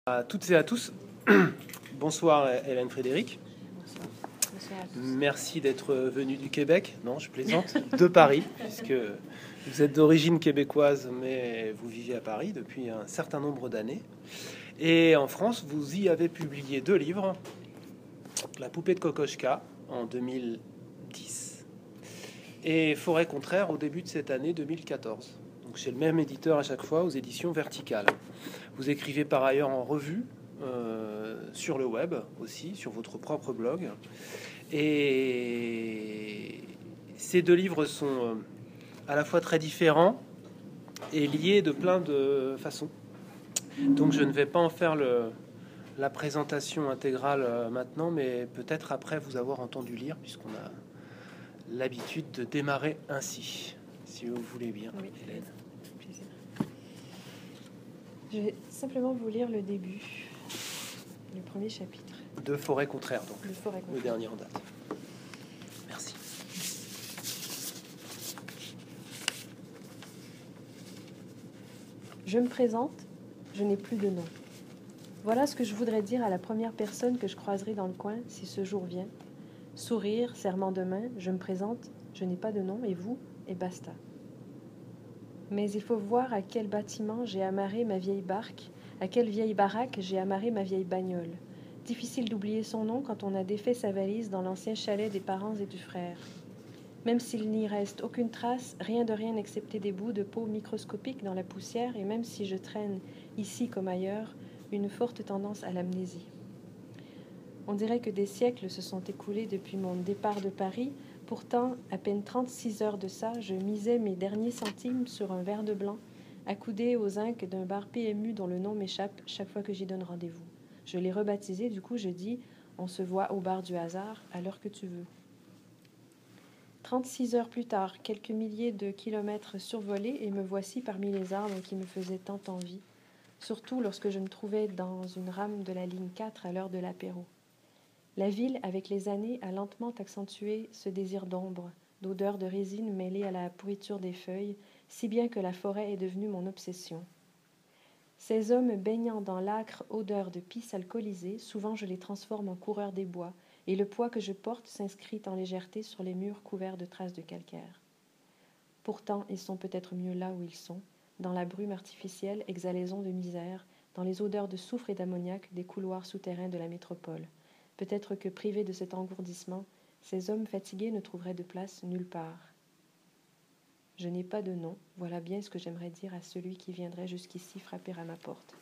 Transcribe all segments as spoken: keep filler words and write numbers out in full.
À toutes et à tous, bonsoir Hélène Frédéric. Bonsoir. Bonsoir à tous. Merci d'être venu du Québec, non je plaisante, de Paris, puisque vous êtes d'origine québécoise, mais vous vivez à Paris depuis un certain nombre d'années. Et en France, vous y avez publié deux livres, La poupée de Kokoschka en deux mille dix et Forêt contraire au début de cette année deux mille quatorze. Donc c'est le même éditeur à chaque fois, aux éditions Verticales. Vous écrivez par ailleurs en revue, euh, sur le web aussi, sur votre propre blog. Et ces deux livres sont à la fois très différents et liés de plein de façons. Donc je ne vais pas en faire le, la présentation intégrale maintenant, mais peut-être après vous avoir entendu lire, puisqu'on a l'habitude de démarrer ainsi, si vous voulez bien, oui. Hélène. Plaisir. Je vais simplement vous lire le début, le premier chapitre. De Forêt contraire, donc. De Forêt contraire. Le dernier en date. Merci. Je me présente, je n'ai plus de nom. Voilà ce que je voudrais dire à la première personne que je croiserai dans le coin si ce jour vient. Sourire, serrement de main, je me présente, je n'ai pas de nom, et vous, et basta. Mais il faut voir à quel bâtiment j'ai amarré ma vieille barque, à quelle vieille baraque j'ai amarré ma vieille bagnole. Difficile d'oublier son nom quand on a défait sa valise dans l'ancien chalet des parents et du frère. Même s'il n'y reste aucune trace, rien de rien excepté des bouts de peau microscopiques dans la poussière, et même si je traîne, ici comme ailleurs, une forte tendance à l'amnésie. On dirait que des siècles se sont écoulés depuis mon départ de Paris. Pourtant, à peine trente-six heures de ça, je misais mes derniers centimes sur un verre de blanc, accoudé aux zincs d'un bar P M U dont le nom m'échappe chaque fois que j'y donne rendez-vous. Je l'ai rebaptisé, du coup je dis « On se voit au bar du hasard, à l'heure que tu veux ». trente-six heures plus tard, quelques milliers de kilomètres survolés, et me voici parmi les arbres qui me faisaient tant envie, surtout lorsque je me trouvais dans une rame de la ligne quatre à l'heure de l'apéro. La ville, avec les années, a lentement accentué ce désir d'ombre, d'odeur de résine mêlée à la pourriture des feuilles, si bien que la forêt est devenue mon obsession. Ces hommes baignant dans l'âcre odeur de pisse alcoolisée, souvent je les transforme en coureurs des bois, et le poids que je porte s'inscrit en légèreté sur les murs couverts de traces de calcaire. Pourtant, ils sont peut-être mieux là où ils sont, dans la brume artificielle, exhalaison de misère, dans les odeurs de soufre et d'ammoniac des couloirs souterrains de la métropole. Peut-être que, privés de cet engourdissement, ces hommes fatigués ne trouveraient de place nulle part. Je n'ai pas de nom, voilà bien ce que j'aimerais dire à celui qui viendrait jusqu'ici frapper à ma porte.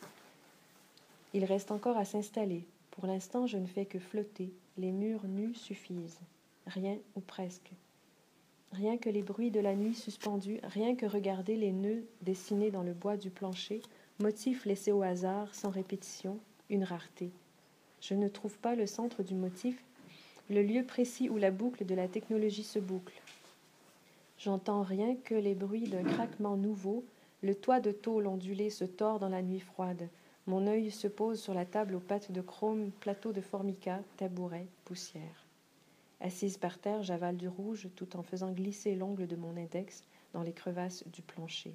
Il reste encore à s'installer. Pour l'instant, je ne fais que flotter. Les murs nus suffisent. Rien ou presque. Rien que les bruits de la nuit suspendus, rien que regarder les nœuds dessinés dans le bois du plancher, motifs laissés au hasard, sans répétition, une rareté. Je ne trouve pas le centre du motif, le lieu précis où la boucle de la technologie se boucle. J'entends rien que les bruits d'un craquement nouveau, le toit de tôle ondulé se tord dans la nuit froide. Mon œil se pose sur la table aux pattes de chrome, plateau de formica, tabouret, poussière. Assise par terre, j'avale du rouge tout en faisant glisser l'ongle de mon index dans les crevasses du plancher.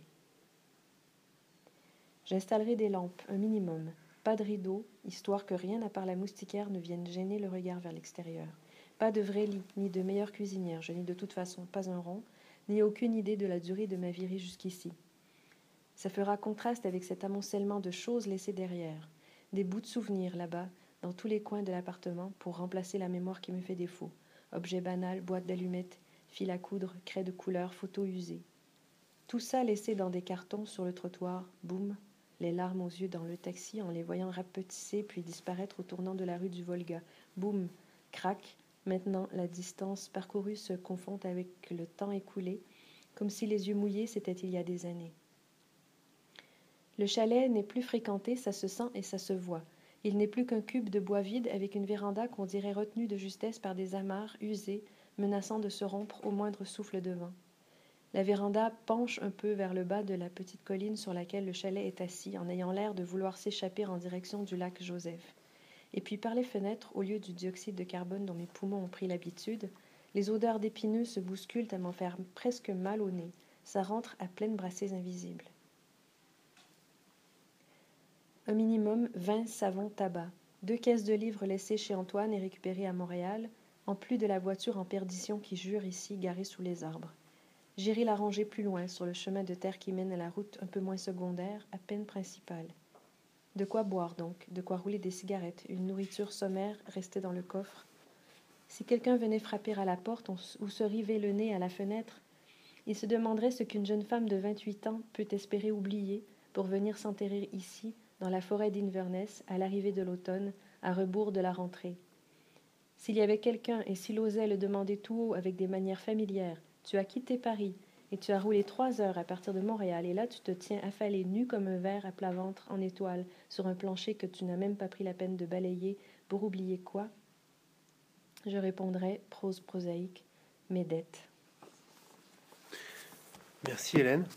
J'installerai des lampes, un minimum. Pas de rideaux, histoire que rien à part la moustiquaire ne vienne gêner le regard vers l'extérieur. Pas de vrai lit, ni de meilleure cuisinière. Je n'ai de toute façon pas un rond, ni aucune idée de la durée de ma virée jusqu'ici. Ça fera contraste avec cet amoncellement de choses laissées derrière. Des bouts de souvenirs là-bas, dans tous les coins de l'appartement, pour remplacer la mémoire qui me fait défaut. Objets banals, boîtes d'allumettes, fil à coudre, craies de couleur, photos usées. Tout ça laissé dans des cartons sur le trottoir, boum, les larmes aux yeux dans le taxi en les voyant rapetisser puis disparaître au tournant de la rue du Volga. Boum, crac, maintenant la distance parcourue se confond avec le temps écoulé, comme si les yeux mouillés c'était il y a des années. Le chalet n'est plus fréquenté, ça se sent et ça se voit. Il n'est plus qu'un cube de bois vide avec une véranda qu'on dirait retenue de justesse par des amarres usées, menaçant de se rompre au moindre souffle de vent. La véranda penche un peu vers le bas de la petite colline sur laquelle le chalet est assis, en ayant l'air de vouloir s'échapper en direction du lac Joseph. Et puis par les fenêtres, au lieu du dioxyde de carbone dont mes poumons ont pris l'habitude, les odeurs d'épineux se bousculent à m'en faire presque mal au nez. Ça rentre à pleines brassées invisibles. Un minimum, vin, savon, tabac. Deux caisses de livres laissées chez Antoine et récupérées à Montréal, en plus de la voiture en perdition qui jure ici, garée sous les arbres. J'irai la ranger plus loin, sur le chemin de terre qui mène à la route un peu moins secondaire, à peine principale. De quoi boire donc, de quoi rouler des cigarettes, une nourriture sommaire restée dans le coffre. Si quelqu'un venait frapper à la porte ou se river le nez à la fenêtre, il se demanderait ce qu'une jeune femme de vingt-huit ans peut espérer oublier pour venir s'enterrer ici, dans la forêt d'Inverness, à l'arrivée de l'automne, à rebours de la rentrée. S'il y avait quelqu'un, et s'il osait le demander tout haut avec des manières familières, « Tu as quitté Paris, et tu as roulé trois heures à partir de Montréal, et là tu te tiens affalé nu comme un ver à plat ventre en étoile sur un plancher que tu n'as même pas pris la peine de balayer pour oublier quoi ?» Je répondrais, prose prosaïque, mes dettes. Merci Hélène.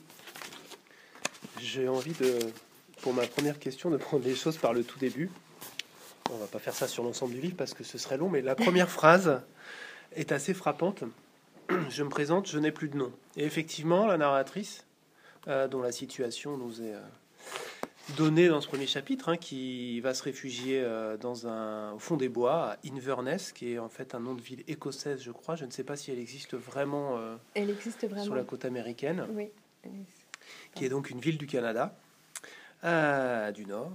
J'ai envie de, pour ma première question, de prendre les choses par le tout début. On va pas faire ça sur l'ensemble du livre parce que ce serait long, mais la première phrase est assez frappante. Je me présente, je n'ai plus de nom. Et effectivement, la narratrice, euh, dont la situation nous est euh, donnée dans ce premier chapitre, hein, qui va se réfugier euh, dans un, au fond des bois, à Inverness, qui est en fait un nom de ville écossaise, je crois. Je ne sais pas si elle existe vraiment, euh, elle existe vraiment. Sur la côte américaine. Oui. Qui est donc une ville du Canada, euh, du Nord.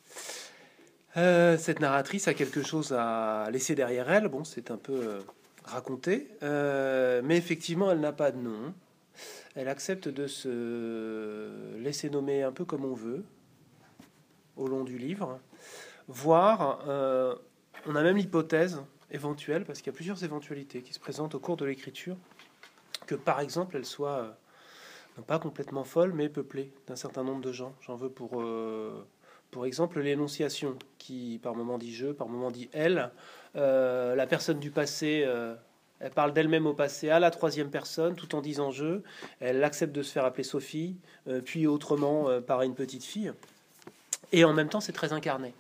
Euh, cette narratrice a quelque chose à laisser derrière elle. Bon, c'est un peu euh, raconté, euh, mais effectivement, elle n'a pas de nom. Elle accepte de se laisser nommer un peu comme on veut au long du livre. Voire, euh, on a même l'hypothèse éventuelle, parce qu'il y a plusieurs éventualités qui se présentent au cours de l'écriture, que par exemple, elle soit euh, non pas complètement folle, mais peuplée d'un certain nombre de gens. J'en veux pour, euh, pour exemple l'énonciation, qui par moment dit je, par moment dit elle. Euh, la personne du passé, euh, elle parle d'elle-même au passé à la troisième personne, tout en disant je. Elle accepte de se faire appeler Sophie, euh, puis autrement euh, par une petite fille. Et en même temps, c'est très incarné.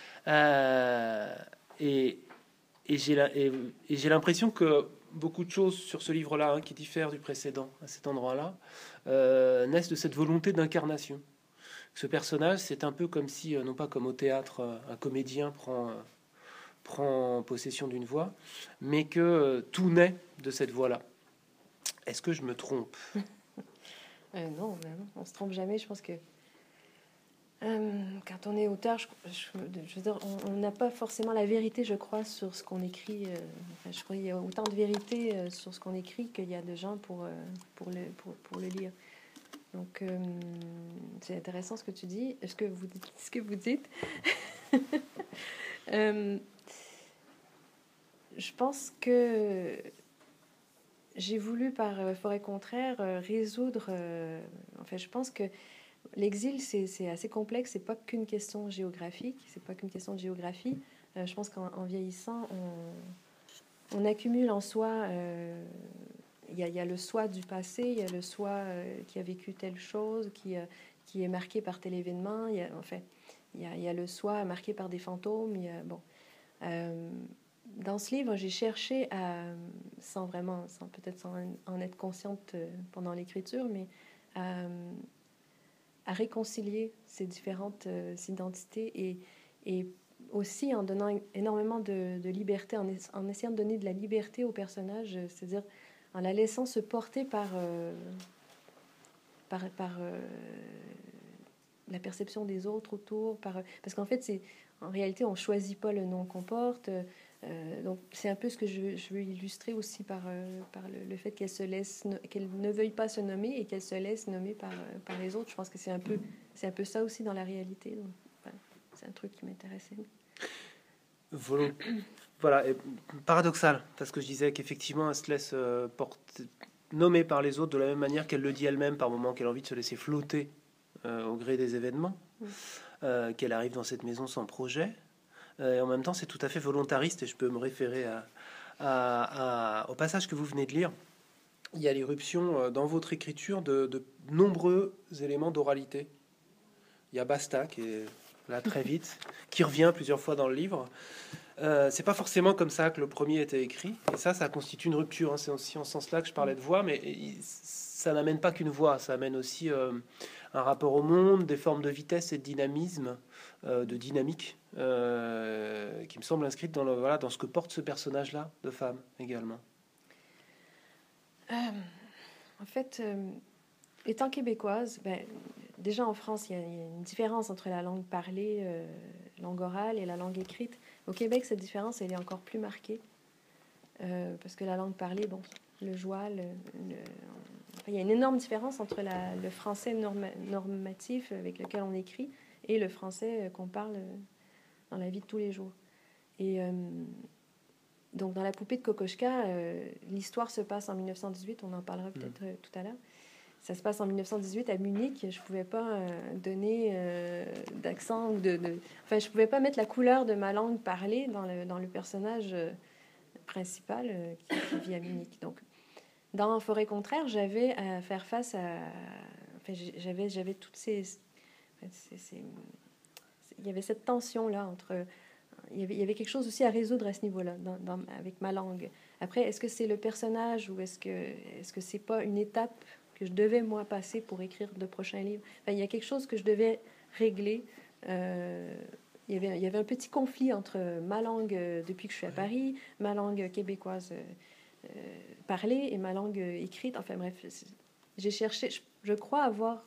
Euh, et et j'ai la, et, et j'ai l'impression que beaucoup de choses sur ce livre-là, hein, qui diffèrent du précédent à cet endroit-là, euh, naissent de cette volonté d'incarnation. Ce personnage, c'est un peu comme si, non pas comme au théâtre, un comédien prend, prend possession d'une voix, mais que euh, tout naît de cette voix-là. Est-ce que je me trompe? euh, Non, on se trompe jamais. Je pense que euh, quand on est auteur, je, je, je veux dire, on n'a pas forcément la vérité, je crois, sur ce qu'on écrit. Euh, enfin, je crois qu'il y a autant de vérité euh, sur ce qu'on écrit qu'il y a de gens pour, euh, pour, le, pour, pour le lire. Donc, euh, c'est intéressant ce que tu dis, ce que vous dites. Ce que vous dites. euh, je pense que j'ai voulu, par euh, Forêt contraire, euh, résoudre... Euh, en fait, je pense que l'exil, c'est, c'est assez complexe. C'est pas qu'une question géographique. C'est pas qu'une question de géographie. Euh, je pense qu'en en vieillissant, on, on accumule en soi... Euh, Il y, a, il y a le soi du passé, il y a le soi euh, qui a vécu telle chose, qui, euh, qui est marqué par tel événement. Il y a, en fait, il y a, il y a le soi marqué par des fantômes. Il y a, bon, euh, dans ce livre, j'ai cherché à, sans vraiment, sans, peut-être sans en être consciente pendant l'écriture, mais à, à réconcilier ces différentes euh, identités et, et aussi en donnant énormément de, de liberté, en, en essayant de donner de la liberté au personnage, c'est-à-dire en la laissant se porter par, euh, par, par euh, la perception des autres autour. Par, parce qu'en fait, c'est, en réalité, on ne choisit pas le nom qu'on porte. Euh, donc, c'est un peu ce que je, je veux illustrer aussi par, euh, par le, le fait qu'elle, se laisse, qu'elle ne veuille pas se nommer et qu'elle se laisse nommer par, par les autres. Je pense que c'est un peu, c'est un peu ça aussi dans la réalité. Donc, voilà, c'est un truc qui m'intéressait. Volont... Voilà, et paradoxal, parce que je disais qu'effectivement, elle se laisse euh, porter, nommer par les autres de la même manière qu'elle le dit elle-même par moments, qu'elle a envie de se laisser flotter euh, au gré des événements, mmh. euh, qu'elle arrive dans cette maison sans projet. Euh, et en même temps, c'est tout à fait volontariste, et je peux me référer à, à, à, au passage que vous venez de lire. Il y a l'irruption euh, dans votre écriture de, de nombreux éléments d'oralité. Il y a Basta, qui est là très vite, qui revient plusieurs fois dans le livre. Euh, c'est pas forcément comme ça que le premier était écrit, et ça, ça constitue une rupture, hein. C'est aussi en ce sens-là que je parlais de voix, mais ça n'amène pas qu'une voix, ça amène aussi euh, un rapport au monde, des formes de vitesse et de dynamisme euh, de dynamique euh, qui me semble inscrite dans, le, voilà, dans ce que porte ce personnage-là de femme également. Euh, en fait, euh, étant québécoise, ben, déjà en France, il y, y a une différence entre la langue parlée, euh, langue orale et la langue écrite. Au Québec, cette différence, elle est encore plus marquée. Euh, parce que la langue parlée, bon, le joie, le, le, enfin, il y a une énorme différence entre la, le français norma, normatif avec lequel on écrit et le français qu'on parle dans la vie de tous les jours. Et euh, donc, dans La poupée de Kokoschka, euh, l'histoire se passe en mille neuf cent dix-huit, on en parlera peut-être euh, tout à l'heure. Ça se passe en mille neuf cent dix-huit à Munich. Je ne pouvais pas euh, donner euh, d'accent, ou de, de... Enfin, je ne pouvais pas mettre la couleur de ma langue parlée dans le, dans le personnage euh, principal euh, qui, qui vit à Munich. Donc, dans Forêt contraire, j'avais à faire face à... Enfin, j'avais, j'avais toutes ces... ces, ces... Il y avait cette tension-là entre... Il y, avait, il y avait quelque chose aussi à résoudre à ce niveau-là, dans, dans, avec ma langue. Après, est-ce que c'est le personnage ou est-ce que est-ce que c'est pas une étape que je devais, moi, passer pour écrire de prochains livres? Enfin, il y a quelque chose que je devais régler. Euh, il, y avait, il y avait un petit conflit entre ma langue, euh, depuis que je suis à Paris, ma langue québécoise euh, euh, parlée et ma langue écrite. Enfin, bref, j'ai cherché... Je, je crois avoir...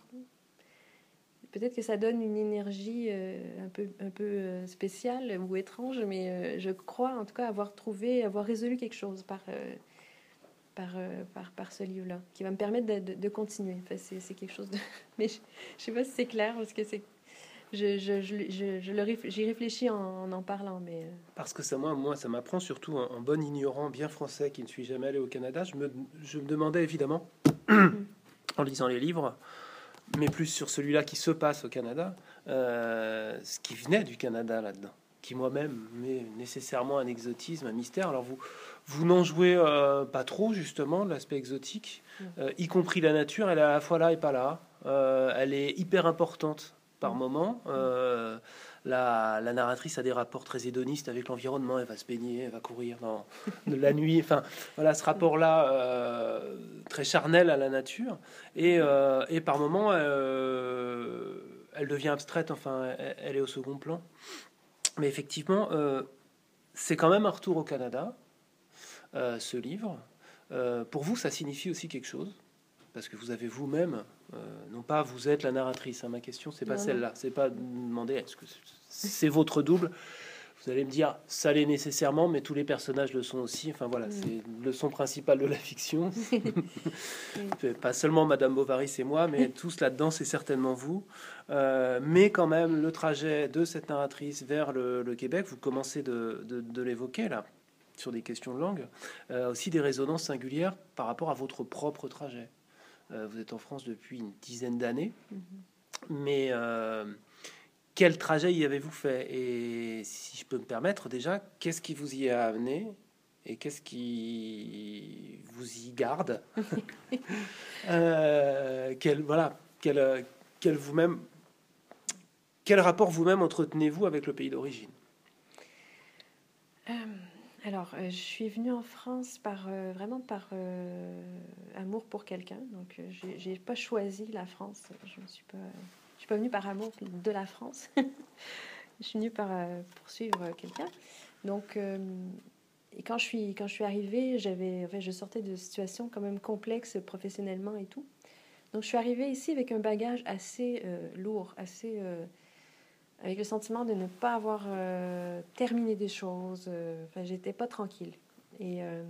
Peut-être que ça donne une énergie euh, un peu, un peu euh, spéciale ou étrange, mais euh, je crois en tout cas avoir trouvé, avoir résolu quelque chose par, euh, par, euh, par, par ce livre-là, qui va me permettre de, de, de continuer. Enfin, c'est, c'est quelque chose de... Mais je ne sais pas si c'est clair, parce que c'est... Je, je, je, je, je le réf... J'y réfléchis en, en en parlant, mais... Parce que ça, moi, moi, ça m'apprend surtout en, en bon ignorant, bien français, qui ne suis jamais allé au Canada. Je me, je me demandais évidemment, en lisant les livres, mais plus sur celui-là qui se passe au Canada, euh, ce qui venait du Canada là-dedans, qui moi-même met nécessairement un exotisme, un mystère. Alors vous, vous n'en jouez euh, pas trop justement de l'aspect exotique, euh, y compris la nature. Elle est à la fois là et pas là. Euh, elle est hyper importante par moment. Euh, la, la narratrice a des rapports très hédonistes avec l'environnement. Elle va se baigner, elle va courir dans de la nuit. Enfin, voilà, ce rapport-là euh, très charnel à la nature. Et, euh, et par moments, euh, elle devient abstraite. Enfin, elle, elle est au second plan. Mais effectivement, euh, c'est quand même un retour au Canada, euh, ce livre. Euh, pour vous, ça signifie aussi quelque chose, parce que vous avez vous-même, euh, non pas vous êtes la narratrice, hein, ma question, c'est pas non, celle-là, non. C'est pas de demander est-ce que c'est votre double. Vous allez me dire, ça l'est nécessairement, mais tous les personnages le sont aussi. Enfin voilà, mmh. C'est le son principal de la fiction. Pas seulement Madame Bovary, c'est moi, mais tous là-dedans, c'est certainement vous. Euh, mais quand même, le trajet de cette narratrice vers le, le Québec, vous commencez de, de, de l'évoquer là, sur des questions de langue, euh, aussi des résonances singulières par rapport à votre propre trajet. Euh, vous êtes en France depuis une dizaine d'années, mmh. mais... Euh, quel trajet y avez-vous fait? Et si je peux me permettre, déjà, qu'est-ce qui vous y a amené? Et qu'est-ce qui vous y garde? euh, quel, voilà, quel, quel, vous-même, quel rapport vous-même entretenez-vous avec le pays d'origine? euh, Alors, euh, je suis venue en France par, euh, vraiment par euh, amour pour quelqu'un. Donc, euh, j'ai, j'ai pas choisi la France. Je ne suis pas... Je suis pas venue par amour de la France. Je suis venue par euh, poursuivre quelqu'un. Donc, euh, et quand je suis quand je suis arrivée, j'avais, enfin, je sortais de situations quand même complexes professionnellement et tout. Donc, je suis arrivée ici avec un bagage assez euh, lourd, assez euh, avec le sentiment de ne pas avoir euh, terminé des choses. Euh, enfin, j'étais pas tranquille. Et euh,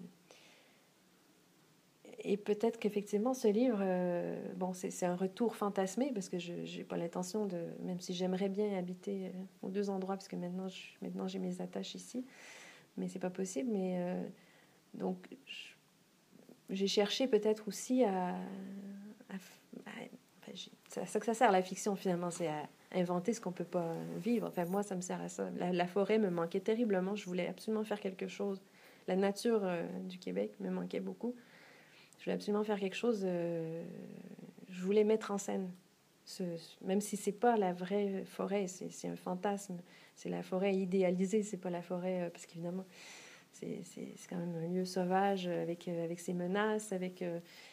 Et peut-être qu'effectivement, ce livre, euh, bon, c'est, c'est un retour fantasmé, parce que je n'ai pas l'intention de... Même si j'aimerais bien habiter euh, aux deux endroits, parce que maintenant, je, maintenant j'ai mes attaches ici, mais c'est pas possible. Mais euh, donc, je, j'ai cherché peut-être aussi à... à, à enfin, c'est à ça que ça sert, la fiction, finalement, c'est à inventer ce qu'on peut pas vivre. Enfin, moi, ça me sert à ça. La, la forêt me manquait terriblement. Je voulais absolument faire quelque chose. La nature euh, du Québec me manquait beaucoup. Je voulais absolument faire quelque chose. Euh, je voulais mettre en scène, ce, même si c'est pas la vraie forêt, c'est, c'est un fantasme. C'est la forêt idéalisée, c'est pas la forêt euh, parce qu'évidemment, c'est, c'est, c'est quand même un lieu sauvage avec euh, avec ses menaces, avec. Euh,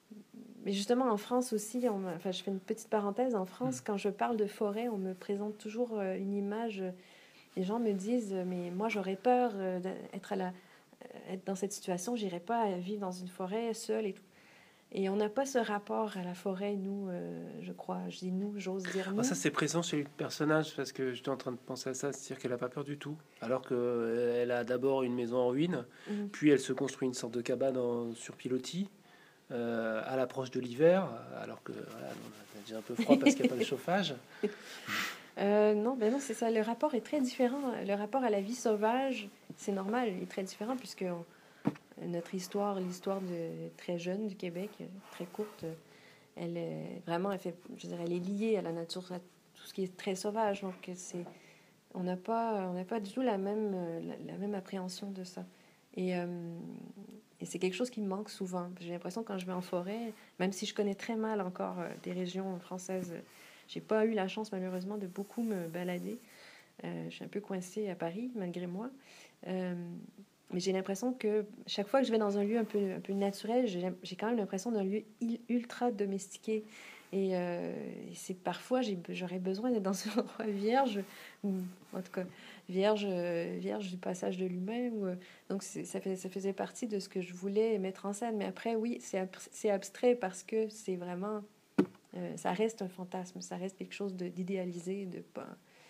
mais justement, en France aussi, on, enfin, je fais une petite parenthèse. En France, mmh. quand je parle de forêt, on me présente toujours euh, une image. Euh, les gens me disent, euh, mais moi, j'aurais peur euh, d'être à la, euh, être dans cette situation. J'irais pas vivre dans une forêt seule et tout. Et on n'a pas ce rapport à la forêt, nous, euh, je crois. Je dis nous, j'ose dire nous. Ah, ça, c'est présent chez le personnage, parce que j'étais en train de penser à ça, c'est-à-dire qu'elle n'a pas peur du tout. Alors qu'elle a d'abord une maison en ruine, mmh. puis elle se construit une sorte de cabane en, sur pilotis, euh, à l'approche de l'hiver, alors que voilà, on a déjà un peu froid parce qu'il n'y a pas de chauffage. Euh, non, ben non, c'est ça. Le rapport est très différent. Le rapport à la vie sauvage, c'est normal, il est très différent, puisque on, notre histoire, l'histoire de très jeune du Québec, très courte, elle est vraiment, elle fait, je dirais, elle est liée à la nature, à tout ce qui est très sauvage. Donc, c'est, on n'a pas, on n'a pas du tout la même, la, la même appréhension de ça. Et, euh, et c'est quelque chose qui me manque souvent. J'ai l'impression quand je vais en forêt, même si je connais très mal encore des régions françaises, j'ai pas eu la chance malheureusement de beaucoup me balader. Euh, je suis un peu coincée à Paris malgré moi. Euh, Mais j'ai l'impression que chaque fois que je vais dans un lieu un peu, un peu naturel, j'ai, j'ai quand même l'impression d'un lieu ultra domestiqué. Et, euh, et c'est parfois, j'ai, j'aurais besoin d'être dans un endroit vierge, ou en tout cas vierge, vierge du passage de l'humain. Ou, donc c'est, ça, fait, ça faisait partie de ce que je voulais mettre en scène. Mais après, oui, c'est, c'est abstrait parce que c'est vraiment... Euh, ça reste un fantasme, ça reste quelque chose de, d'idéalisé, de pas...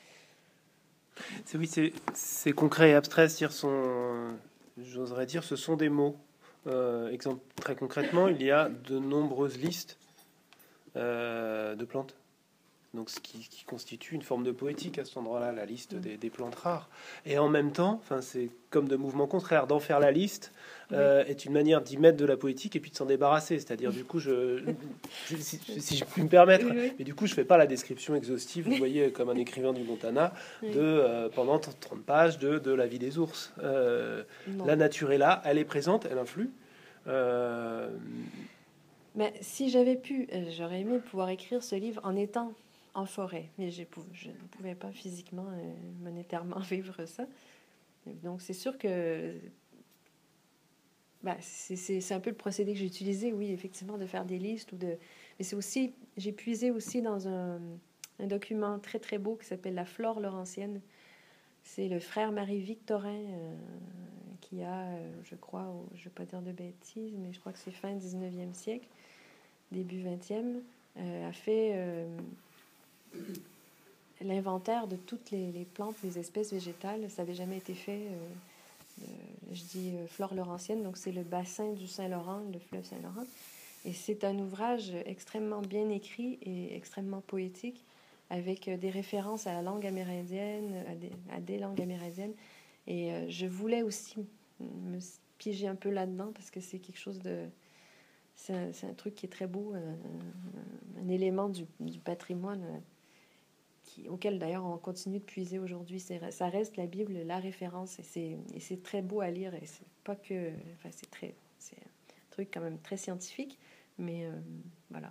C'est, oui, c'est, c'est concret et abstrait, c'est-à-dire son, j'oserais dire, ce sont des mots. Euh, exemple, très concrètement, il y a de nombreuses listes euh, de plantes. Donc, ce qui, qui constitue une forme de poétique à cet endroit-là, la liste des, des plantes rares. Et en même temps, enfin, c'est comme de mouvements contraires. D'en faire la liste euh, est une manière d'y mettre de la poétique et puis de s'en débarrasser. C'est-à-dire, du coup, je, je si, si je puis me permettre, mais du coup, je fais pas la description exhaustive, vous voyez, comme un écrivain du Montana, de euh, pendant trente pages de, de la vie des ours. Euh, la nature est là, elle est présente, elle influe. Euh, Mais si j'avais pu, j'aurais aimé pouvoir écrire ce livre en étant en forêt, mais je, je ne pouvais pas physiquement, euh, monétairement vivre ça. Donc c'est sûr que bah, c'est, c'est, c'est un peu le procédé que j'ai utilisé, oui, effectivement, de faire des listes ou de. Mais c'est aussi, j'ai puisé aussi dans un, un document très très beau qui s'appelle La Flore Laurentienne. C'est le frère Marie-Victorin euh, qui a, euh, je crois, oh, je ne vais pas dire de bêtises, mais je crois que c'est fin dix-neuvième siècle, début vingtième, euh, a fait euh, l'inventaire de toutes les, les plantes, les espèces végétales. Ça n'avait jamais été fait. Euh, euh, je dis euh, flore laurentienne, donc c'est le bassin du Saint-Laurent, le fleuve Saint-Laurent. Et c'est un ouvrage extrêmement bien écrit et extrêmement poétique, avec des références à la langue amérindienne, à des, à des langues amérindiennes. Et euh, je voulais aussi me piéger un peu là-dedans, parce que c'est quelque chose de... C'est un, c'est un truc qui est très beau, un, un élément du, du patrimoine qui, auquel d'ailleurs on continue de puiser aujourd'hui. C'est, ça reste la Bible, la référence, et c'est, et c'est très beau à lire. Et c'est pas que... Enfin, c'est très... C'est un truc quand même très scientifique, mais euh, voilà.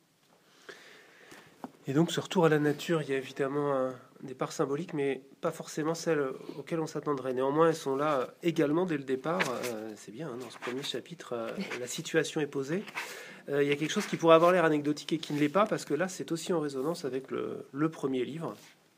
Et donc, ce retour à la nature, il y a évidemment un, des parts symboliques, mais pas forcément celles auxquelles on s'attendrait. Néanmoins, elles sont là également dès le départ. Euh, c'est bien, hein, dans ce premier chapitre, euh, la situation est posée. Euh, il y a quelque chose qui pourrait avoir l'air anecdotique et qui ne l'est pas, parce que là, c'est aussi en résonance avec le, le premier livre.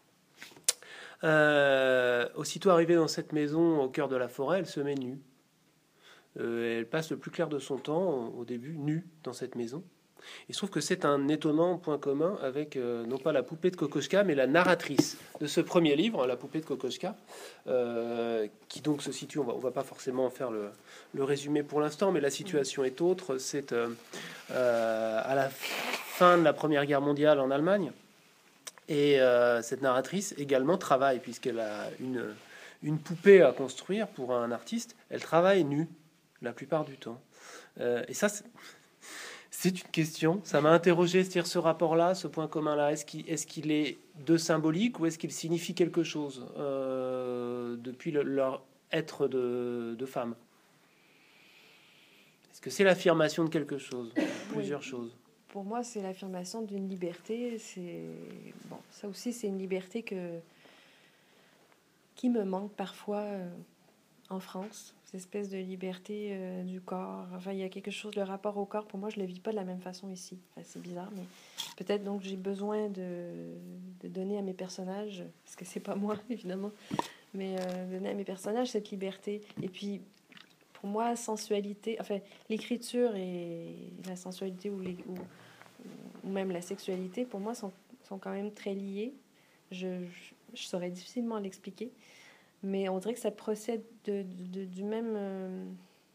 Euh, aussitôt arrivée dans cette maison au cœur de la forêt, elle se met nue. Euh, elle passe le plus clair de son temps, au début, nue dans cette maison. Il se trouve que c'est un étonnant point commun avec, euh, non pas la poupée de Kokoschka, mais la narratrice de ce premier livre, la poupée de Kokoschka, euh, qui donc se situe, on va, on va pas forcément en faire le, le résumé pour l'instant, mais la situation est autre. C'est euh, euh, à la fin de la Première Guerre mondiale en Allemagne, et euh, cette narratrice également travaille, puisqu'elle a une, une poupée à construire pour un artiste, elle travaille nue la plupart du temps. Euh, et ça, c'est... C'est une question, ça m'a interrogé, c'est-à-dire ce rapport-là, ce point commun-là, est-ce qu'il, est-ce qu'il est de symbolique ou est-ce qu'il signifie quelque chose euh, depuis le, leur être de, de femme? Est-ce que c'est l'affirmation de quelque chose? Plusieurs oui. choses. Pour moi, c'est l'affirmation d'une liberté. C'est bon, ça aussi, c'est une liberté que qui me manque parfois. en France, cette espèce de liberté euh, du corps. Enfin, il y a quelque chose, le rapport au corps, pour moi, je le vis pas de la même façon ici. Enfin, c'est bizarre, mais peut-être donc j'ai besoin de, de donner à mes personnages, parce que c'est pas moi, évidemment, mais euh, donner à mes personnages cette liberté. Et puis, pour moi, sensualité, enfin, l'écriture et la sensualité ou, les, ou, ou même la sexualité, pour moi, sont, sont quand même très liées. Je, je, je saurais difficilement l'expliquer, mais on dirait que ça procède de, de, du même euh,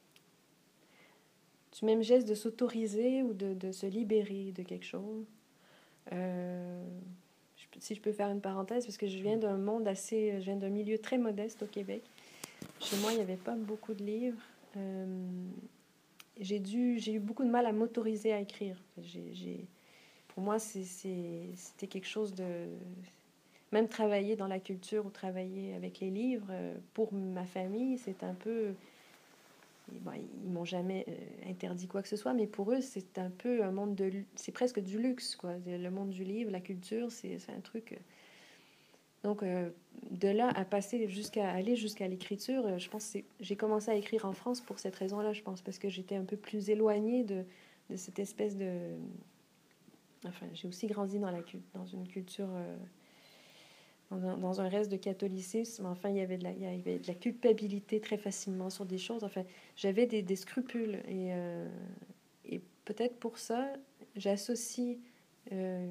du même geste de s'autoriser ou de, de se libérer de quelque chose. Euh, je, si je peux faire une parenthèse, parce que je viens d'un monde assez, je viens d'un milieu très modeste au Québec. Chez moi, il n'y avait pas beaucoup de livres. Euh, j'ai dû, j'ai eu beaucoup de mal à m'autoriser à écrire. J'ai, j'ai, pour moi, c'est, c'est, c'était quelque chose de... Même travailler dans la culture ou travailler avec les livres, pour ma famille, c'est un peu... Bon, ils m'ont jamais euh, interdit quoi que ce soit, mais pour eux, c'est un peu un monde de... C'est presque du luxe, quoi. Le monde du livre, la culture, c'est, c'est un truc... Donc, euh, de là à passer jusqu'à aller jusqu'à l'écriture, euh, je pense que c'est, j'ai commencé à écrire en France pour cette raison-là, je pense, parce que j'étais un peu plus éloignée de, de cette espèce de... Enfin, j'ai aussi grandi dans, la, dans une culture... Euh, dans, dans un reste de catholicisme. Enfin, il y avait de la, il y avait de la culpabilité très facilement sur des choses. Enfin, j'avais des, des scrupules. Et, euh, et peut-être pour ça, j'associe... Euh,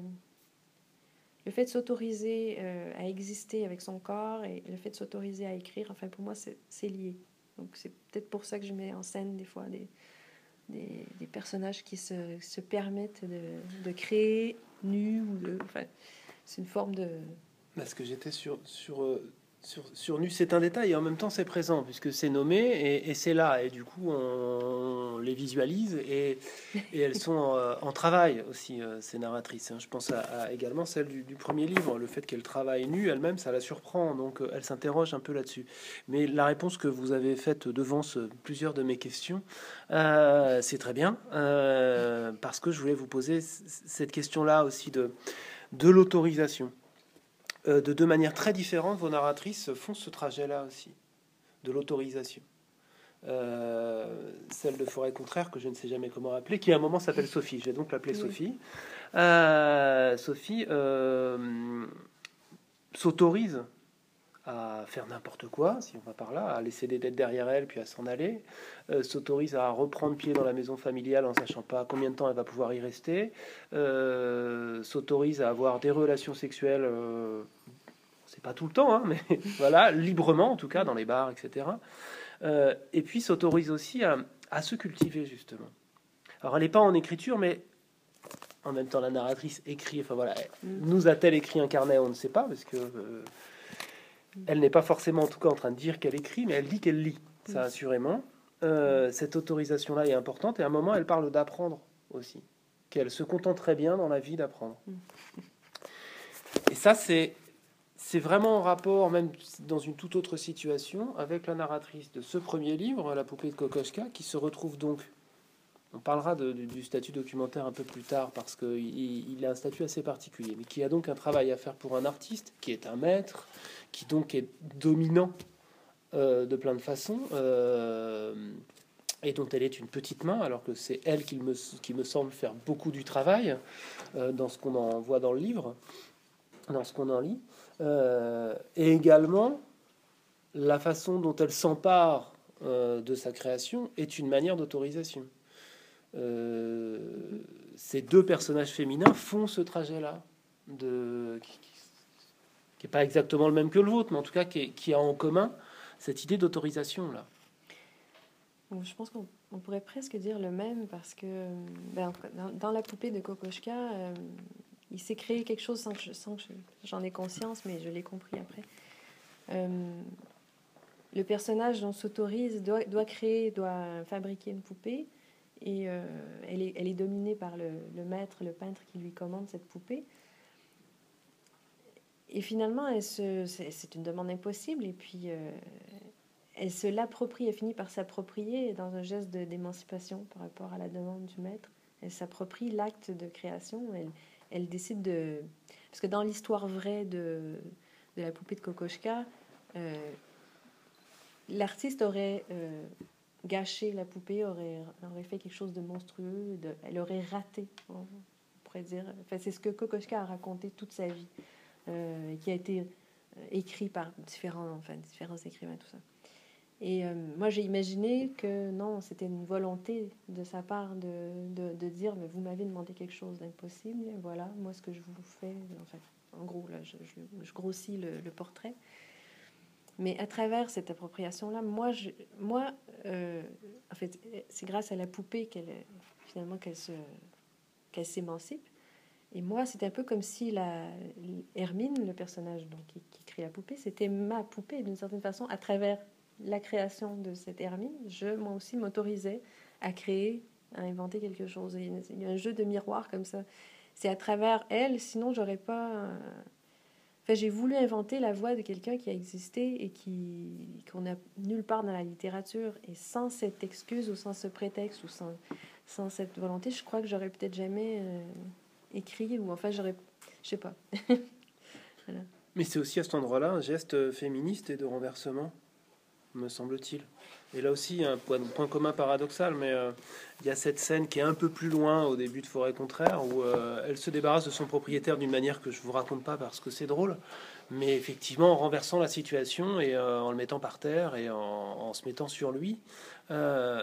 le fait de s'autoriser euh, à exister avec son corps et le fait de s'autoriser à écrire, enfin, pour moi, c'est, c'est lié. Donc, c'est peut-être pour ça que je mets en scène des fois des, des, des personnages qui se, se permettent de, de créer nus ou de... Enfin, c'est une forme de... Parce que j'étais sur, sur, euh, sur, sur nu, c'est un détail et en même temps c'est présent puisque c'est nommé et, et c'est là. Et du coup, on, on les visualise et, et elles sont euh, en travail aussi, euh, ces narratrices. Je pense à, à également celle du, du premier livre, le fait qu'elle travaille nue elle-même, ça la surprend. Donc euh, elle s'interroge un peu là-dessus. Mais la réponse que vous avez faite devance plusieurs de mes questions, euh, c'est très bien euh, parce que je voulais vous poser c- cette question-là aussi de, de l'autorisation. Euh, de deux manières très différentes, vos narratrices font ce trajet-là aussi, de l'autorisation. Euh, celle de Forêt Contraire, que je ne sais jamais comment appeler, qui à un moment s'appelle Sophie, je vais donc l'appeler oui. Sophie. Euh, Sophie euh, s'autorise à faire n'importe quoi, si on va par là, à laisser des dettes derrière elle, puis à s'en aller, euh, s'autorise à reprendre pied dans la maison familiale en sachant pas combien de temps elle va pouvoir y rester, euh, s'autorise à avoir des relations sexuelles, euh, c'est pas tout le temps, hein, mais voilà, librement en tout cas, dans les bars, et cetera. Euh, et puis s'autorise aussi à, à se cultiver, justement. Alors elle n'est pas en écriture, mais en même temps la narratrice écrit, enfin voilà, nous a-t-elle écrit un carnet, on ne sait pas, parce que... Euh, elle n'est pas forcément en tout cas en train de dire qu'elle écrit, mais elle dit qu'elle lit, ça assurément. Euh, cette autorisation-là est importante et à un moment elle parle d'apprendre aussi, qu'elle se contenterait bien dans la vie d'apprendre. Et ça c'est c'est vraiment en rapport, même dans une toute autre situation, avec la narratrice de ce premier livre, La poupée de Kokoschka, qui se retrouve donc... On parlera de, de, du statut documentaire un peu plus tard, parce qu'il il a un statut assez particulier, mais qui a donc un travail à faire pour un artiste, qui est un maître, qui donc est dominant euh, de plein de façons, euh, et dont elle est une petite main, alors que c'est elle qui me, qui me semble faire beaucoup du travail, euh, dans ce qu'on en voit dans le livre, dans ce qu'on en lit. Euh, et également, la façon dont elle s'empare euh, de sa création est une manière d'autorisation. Euh, ces deux personnages féminins font ce trajet-là, de, qui n'est pas exactement le même que le vôtre, mais en tout cas qui, est, qui a en commun cette idée d'autorisation-là. Je pense qu'on on pourrait presque dire le même, parce que ben, dans, dans La poupée de Kokoschka, euh, il s'est créé quelque chose sans que, je, sans que je, j'en ai conscience, mais je l'ai compris après. Euh, le personnage dont s'autorise doit, doit créer, doit fabriquer une poupée, et euh, elle, est, elle est dominée par le, le maître, le peintre qui lui commande cette poupée. Et finalement, elle se, c'est, c'est une demande impossible, et puis euh, elle se l'approprie, elle finit par s'approprier dans un geste de, d'émancipation par rapport à la demande du maître. Elle s'approprie l'acte de création, elle, elle décide de... Parce que dans l'histoire vraie de, de La poupée de Kokoschka, euh, l'artiste aurait euh, gâché la poupée, aurait, aurait fait quelque chose de monstrueux, de, elle aurait raté, on pourrait dire. Enfin, c'est ce que Kokoschka a raconté toute sa vie, euh, qui a été euh, écrit par différents, enfin, différents écrivains, tout ça. Et euh, moi, j'ai imaginé que non, c'était une volonté de sa part de, de, de dire, mais vous m'avez demandé quelque chose d'impossible, voilà, moi, ce que je vous fais, enfin, en gros, là, je, je, je grossis le, le portrait. Mais à travers cette appropriation-là, moi, je, moi euh, en fait, c'est grâce à la poupée qu'elle, finalement, qu'elle se, qu'elle s'émancipe. Et moi, c'est un peu comme si la Hermine, le personnage donc, qui, qui crée la poupée, c'était ma poupée, d'une certaine façon, à travers la création de cette Hermine, je, moi aussi, m'autorisais à créer, à inventer quelque chose. Et il y a un jeu de miroir comme ça. C'est à travers elle, sinon, j'aurais pas... Euh... Enfin, j'ai voulu inventer la voix de quelqu'un qui a existé et qui qu'on n'a nulle part dans la littérature. Et sans cette excuse ou sans ce prétexte ou sans, sans cette volonté, je crois que j'aurais peut-être jamais euh, écrit ou enfin, j'aurais... Je sais pas. Voilà. Mais c'est aussi à cet endroit-là un geste féministe et de renversement, me semble-t-il. Et là aussi, il y a un point, point commun paradoxal, mais euh, il y a cette scène qui est un peu plus loin au début de Forêt Contraire, où euh, elle se débarrasse de son propriétaire d'une manière que je vous raconte pas parce que c'est drôle, mais effectivement en renversant la situation et euh, en le mettant par terre et en, en se mettant sur lui. Euh,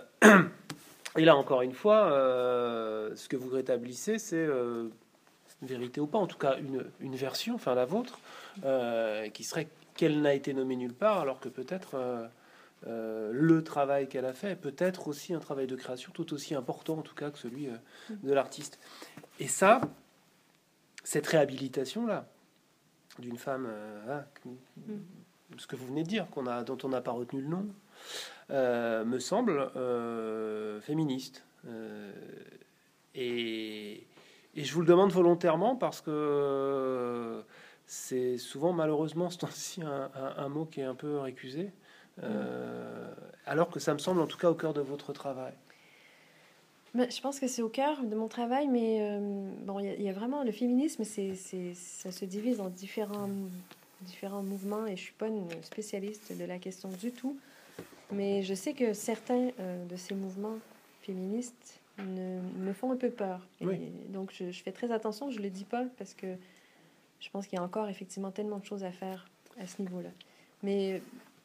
et là, encore une fois, euh, ce que vous rétablissez, c'est... Euh, vérité ou pas, en tout cas une, une version, enfin la vôtre, euh, qui serait qu'elle n'a été nommée nulle part, alors que peut-être euh, euh, le travail qu'elle a fait est peut-être aussi un travail de création tout aussi important, en tout cas, que celui euh, de l'artiste. Et ça, cette réhabilitation-là, d'une femme, euh, ah, ce que vous venez de dire, qu'on a, dont on n'a pas retenu le nom, euh, me semble euh, féministe. Euh, et... Et je vous le demande volontairement parce que c'est souvent, malheureusement, c'est aussi un, un, un mot qui est un peu récusé, euh, alors que ça me semble en tout cas au cœur de votre travail. Mais je pense que c'est au cœur de mon travail, mais euh, bon, il y, y a vraiment le féminisme, c'est, c'est, ça se divise en différents, différents mouvements et je suis pas une spécialiste de la question du tout, mais je sais que certains euh, de ces mouvements féministes ne, me font un peu peur. Et oui. Donc, je, je fais très attention, je le dis pas parce que je pense qu'il y a encore effectivement tellement de choses à faire à ce niveau-là. Mais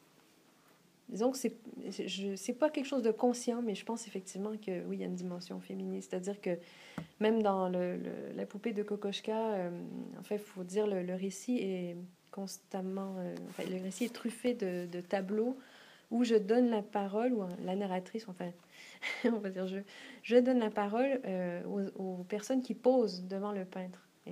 disons que c'est, je, c'est pas quelque chose de conscient, mais je pense effectivement que oui, il y a une dimension féministe. C'est-à-dire que même dans le, le, la poupée de Kokoschka, euh, en fait, il faut dire le, le récit est constamment... Euh, enfin, le récit est truffé de, de tableaux où je donne la parole, ou la narratrice, enfin, on va dire, je, je donne la parole euh, aux, aux personnes qui posent devant le peintre. Et,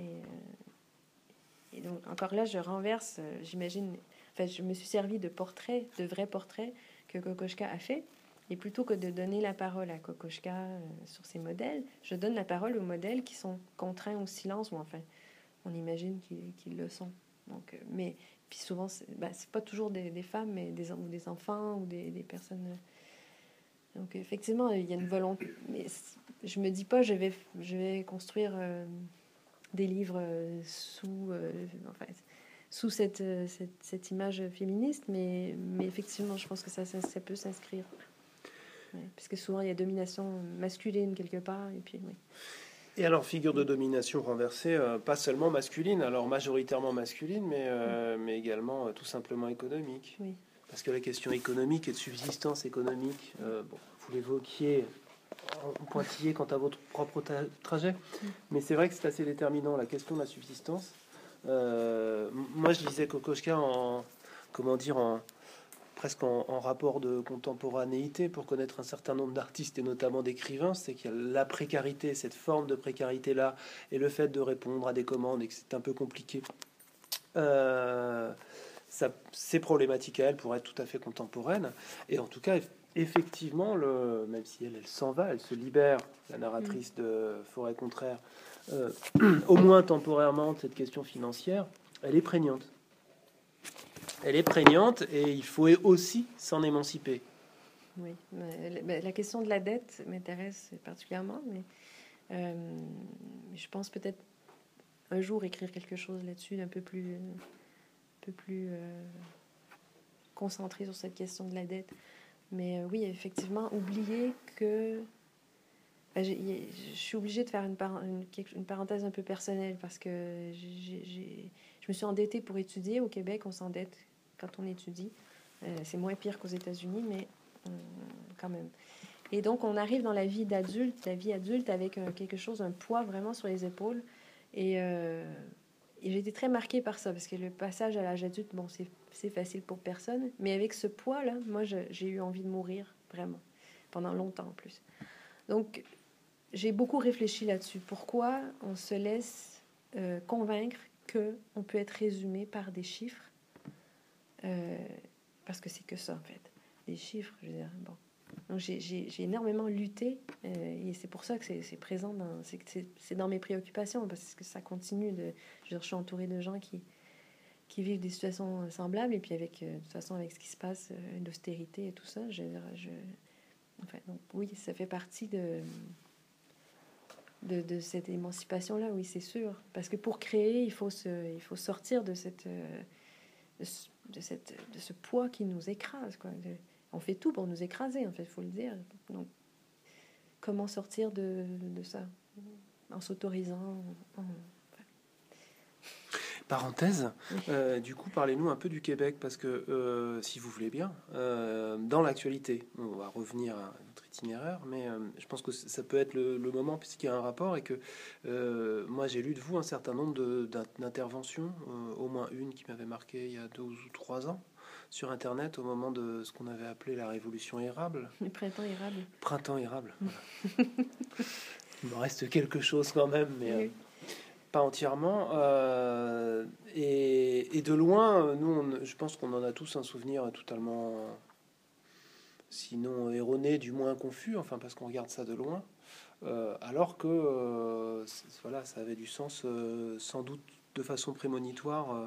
euh, et donc, encore là, je renverse, euh, j'imagine, enfin, je me suis servi de portraits, de vrais portraits que Kokoschka a fait. Et plutôt que de donner la parole à Kokoschka euh, sur ses modèles, je donne la parole aux modèles qui sont contraints au silence, ou enfin, on imagine qu'ils, qu'ils le sont. Donc, euh, mais puis souvent, c'est, ben, c'est pas toujours des, des femmes, mais des, ou des enfants ou des, des personnes. Donc, effectivement, il y a une volonté. Mais je me dis pas, je vais, je vais construire euh, des livres euh, sous, euh, enfin, sous cette, cette, cette image féministe, mais, mais effectivement, je pense que ça, ça, ça peut s'inscrire. Ouais, parce que souvent, il y a domination masculine quelque part, et puis oui. Et alors, figure de domination renversée, euh, pas seulement masculine, alors majoritairement masculine, mais, euh, mais également euh, tout simplement économique. Oui. Parce que la question économique et de subsistance économique, euh, bon, vous l'évoquiez en pointillé quant à votre propre ta- trajet, mais c'est vrai que c'est assez déterminant, la question de la subsistance. Euh, moi, je lisais Kokoschka en, comment dire, en, presque en, en rapport de contemporanéité pour connaître un certain nombre d'artistes et notamment d'écrivains, c'est qu'il y a la précarité, cette forme de précarité là, et le fait de répondre à des commandes et que c'est un peu compliqué. Euh, ça, ces problématiques à elle pourraient être tout à fait contemporaines, et en tout cas, effectivement, le, même si elle, elle s'en va, elle se libère, la narratrice de Forêt Contraire, euh, au moins temporairement de cette question financière, elle est prégnante. Elle est prégnante et il faut aussi s'en émanciper. Oui, la question de la dette m'intéresse particulièrement, mais euh, je pense peut-être un jour écrire quelque chose là-dessus d'un peu plus, un peu plus euh, concentrer sur cette question de la dette. Mais euh, oui, effectivement, oublier que... Ben, j'ai, je suis obligée de faire une, par, une, une parenthèse un peu personnelle parce que j'ai, j'ai, je me suis endettée pour étudier. Au Québec, on s'endette quand on étudie. Euh, c'est moins pire qu'aux États-Unis, mais euh, quand même. Et donc, on arrive dans la vie d'adulte, la vie adulte avec un, quelque chose, un poids vraiment sur les épaules. Et, euh, et j'ai été très marquée par ça, parce que le passage à l'âge adulte, bon, c'est, c'est facile pour personne. Mais avec ce poids-là, moi, je, j'ai eu envie de mourir, vraiment, pendant longtemps en plus. Donc, j'ai beaucoup réfléchi là-dessus. Pourquoi on se laisse euh, convaincre qu'on peut être résumé par des chiffres? Euh, parce que c'est que ça, en fait. Des chiffres, je veux dire, bon. Donc, j'ai, j'ai, j'ai énormément lutté, euh, et c'est pour ça que c'est, c'est présent, dans, c'est, c'est, c'est dans mes préoccupations, parce que ça continue de... Je veux dire, je suis entourée de gens qui, qui vivent des situations semblables, et puis avec, euh, de toute façon, avec ce qui se passe, euh, l'austérité et tout ça, je veux dire, je... Enfin, donc, oui, ça fait partie de... De, de cette émancipation-là, oui, c'est sûr. Parce que pour créer, il faut, se, il faut sortir de, cette, de, ce, de, cette, de ce poids qui nous écrase, quoi. De, on fait tout pour nous écraser, en fait, il faut le dire. Donc, comment sortir de, de ça? En s'autorisant... En... Parenthèse, euh, du coup, parlez-nous un peu du Québec, parce que, euh, si vous voulez bien, euh, dans l'actualité, on va revenir à notre itinéraire, mais euh, je pense que ça peut être le, le moment, puisqu'il y a un rapport, et que euh, moi, j'ai lu de vous un certain nombre de, d'interventions, euh, au moins une qui m'avait marqué il y a deux ou trois ans, sur Internet, au moment de ce qu'on avait appelé la révolution érable. Le printemps érable. Printemps érable, voilà. Il me reste quelque chose quand même, mais... Oui. Euh, pas entièrement, euh, et, et de loin, nous, on, je pense qu'on en a tous un souvenir totalement, sinon erroné, du moins confus, enfin parce qu'on regarde ça de loin, euh, alors que euh, voilà, ça avait du sens, euh, sans doute de façon prémonitoire, euh,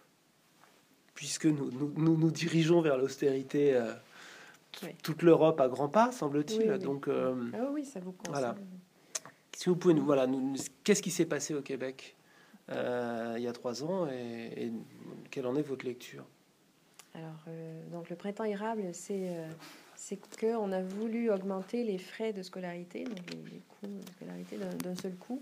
puisque nous nous, nous nous dirigeons vers l'austérité, euh, Oui. toute l'Europe à grands pas, semble-t-il. Oui, oui. Donc euh, ah oui, ça vous concerne. Voilà. Si vous pouvez nous, voilà, nous, qu'est-ce qui s'est passé au Québec euh, il y a trois ans, et, et quelle en est votre lecture? Alors, euh, donc le printemps érable, c'est euh, c'est qu'on a voulu augmenter les frais de scolarité, donc les, les coûts de scolarité d'un, d'un seul coup,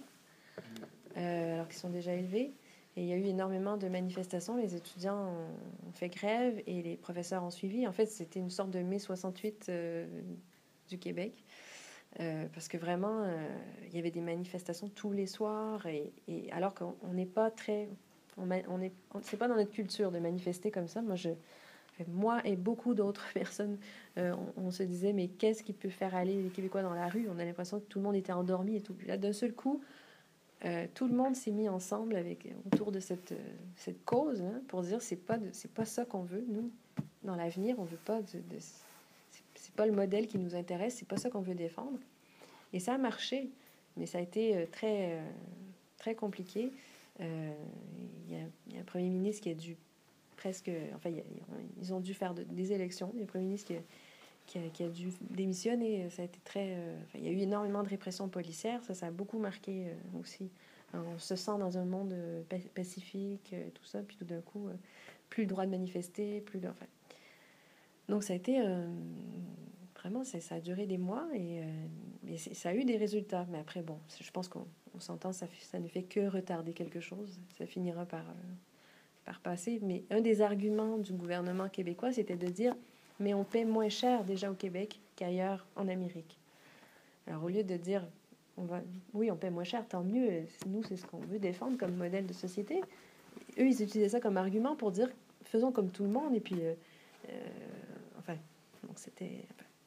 euh, alors qu'ils sont déjà élevés. Et il y a eu énormément de manifestations. Les étudiants ont, ont fait grève et les professeurs ont suivi. En fait, c'était une sorte de mai soixante-huit euh, du Québec. Euh, parce que vraiment, euh, il y avait des manifestations tous les soirs, et, et alors qu'on n'est pas très, on, on est, on, c'est pas dans notre culture de manifester comme ça. Moi, je, moi et beaucoup d'autres personnes, euh, on, on se disait mais qu'est-ce qui peut faire aller les Québécois dans la rue? On a l'impression que tout le monde était endormi et tout. Puis là, d'un seul coup, euh, tout le monde s'est mis ensemble avec autour de cette, cette cause, hein, pour dire c'est pas de, c'est pas ça qu'on veut nous dans l'avenir. On veut pas de, de c'est pas le modèle qui nous intéresse, c'est pas ça qu'on veut défendre. Et ça a marché, mais ça a été euh, très, euh, très compliqué. Euh, il y, y a un premier ministre qui a dû presque... Enfin, y a, ils ont dû faire de, des élections. Il y a un premier ministre qui a, qui a, qui a dû démissionner. Ça a été très... Euh, enfin, il y a eu énormément de répression policière. Ça, ça a beaucoup marqué euh, aussi. Alors, on se sent dans un monde euh, pacifique, euh, tout ça. Puis tout d'un coup, euh, plus le droit de manifester, plus de... Enfin, donc ça a été... Euh, Vraiment, ça a duré des mois, et, euh, et ça a eu des résultats. Mais après, bon, je pense qu'on on s'entend, ça, ça ne fait que retarder quelque chose. Ça finira par, euh, par passer. Mais un des arguments du gouvernement québécois, c'était de dire, mais on paie moins cher déjà au Québec qu'ailleurs en Amérique. Alors, au lieu de dire, on va, oui, on paie moins cher, tant mieux. Nous, c'est ce qu'on veut défendre comme modèle de société. Eux, ils utilisaient ça comme argument pour dire, faisons comme tout le monde. Et puis, euh, euh, enfin, donc c'était...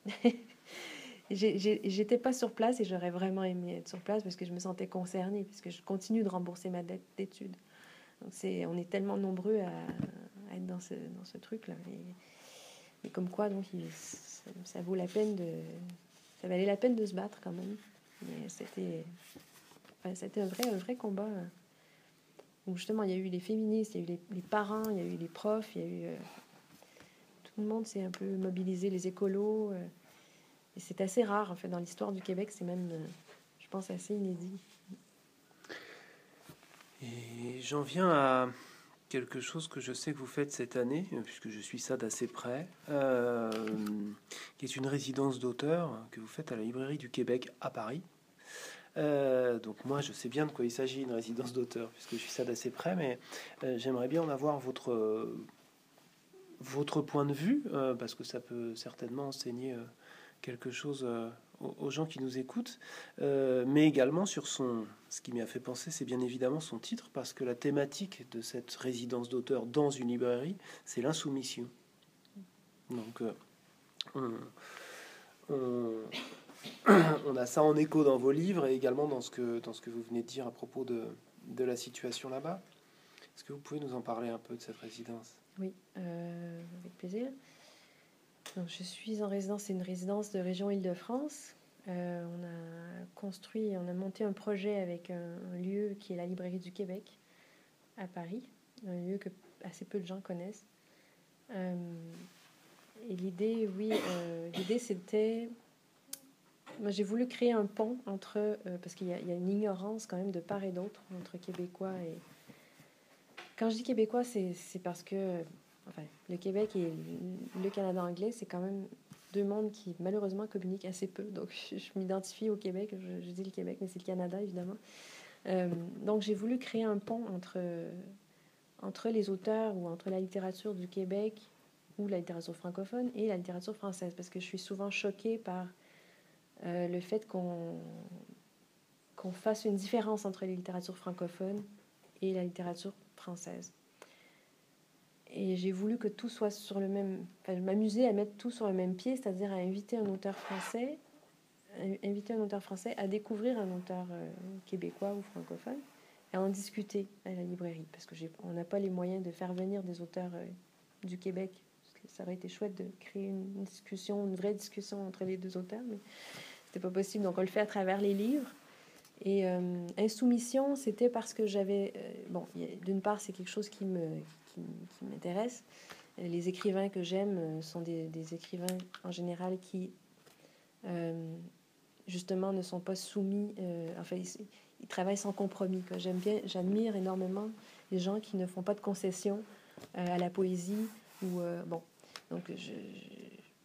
J'étais pas sur place, et j'aurais vraiment aimé être sur place parce que je me sentais concernée, parce que je continue de rembourser ma dette d'études. Donc c'est, on est tellement nombreux à, à être dans ce, dans ce truc-là. Et, et comme quoi, donc, il, ça, ça vaut la peine de, ça valait la peine de se battre quand même. Mais c'était, enfin, c'était un vrai, un vrai combat. Où justement, il y a eu les féministes, il y a eu les, les parents, il y a eu les profs, il y a eu euh, tout le monde s'est un peu mobilisé, les écolos. Euh, Et c'est assez rare, en fait, dans l'histoire du Québec. C'est même, euh, je pense, assez inédit. Et j'en viens à quelque chose que je sais que vous faites cette année, puisque je suis ça d'assez près, euh, qui est une résidence d'auteur que vous faites à la Librairie du Québec à Paris. Euh, donc moi, je sais bien de quoi il s'agit, une résidence d'auteur, puisque je suis ça d'assez près, mais euh, j'aimerais bien en avoir votre, euh, votre point de vue, euh, parce que ça peut certainement enseigner euh, quelque chose euh, aux, aux gens qui nous écoutent, euh, mais également sur son... Ce qui m'y a fait penser, c'est bien évidemment son titre, parce que la thématique de cette résidence d'auteur dans une librairie, c'est l'insoumission. Donc, euh, on, on, on a ça en écho dans vos livres et également dans ce que, dans ce que vous venez de dire à propos de, de la situation là-bas. Est-ce que vous pouvez nous en parler un peu de cette résidence? Oui, euh, avec plaisir. Donc, je suis en résidence, c'est une résidence de région Île-de-France. Euh, on a construit, on a monté un projet avec un, un lieu qui est la Librairie du Québec à Paris, un lieu que assez peu de gens connaissent. Euh, et l'idée, oui, euh, l'idée c'était, moi j'ai voulu créer un pont entre, euh, parce qu'il y a, il y a une ignorance quand même de part et d'autre entre Québécois et... Quand je dis Québécois, c'est, c'est parce que, enfin, le Québec et le Canada anglais, c'est quand même deux mondes qui malheureusement communiquent assez peu. Donc je, je m'identifie au Québec, je, je dis le Québec, mais c'est le Canada évidemment. Euh, donc j'ai voulu créer un pont entre, entre les auteurs ou entre la littérature du Québec ou la littérature francophone et la littérature française, parce que je suis souvent choquée par euh, le fait qu'on, qu'on fasse une différence entre les littératures francophones et la littérature française. Et j'ai voulu que tout soit sur le même... Enfin, je m'amusais à mettre tout sur le même pied, c'est-à-dire à inviter un auteur français, à inviter un auteur français à découvrir un auteur euh, québécois ou francophone et à en discuter à la librairie, parce que j'ai, on n'a pas les moyens de faire venir des auteurs euh, du Québec. Ça aurait été chouette de créer une discussion, une vraie discussion entre les deux auteurs, mais c'était pas possible. Donc on le fait à travers les livres. Et euh, Insoumission, c'était parce que j'avais... Euh, bon, d'une part, c'est quelque chose qui, me, qui, qui m'intéresse. Les écrivains que j'aime sont des, des écrivains, en général, qui, euh, justement, ne sont pas soumis... Euh, enfin, ils, ils travaillent sans compromis, quoi. J'aime bien, j'admire énormément les gens qui ne font pas de concessions euh, à la poésie. Ou, euh, bon, donc, je... je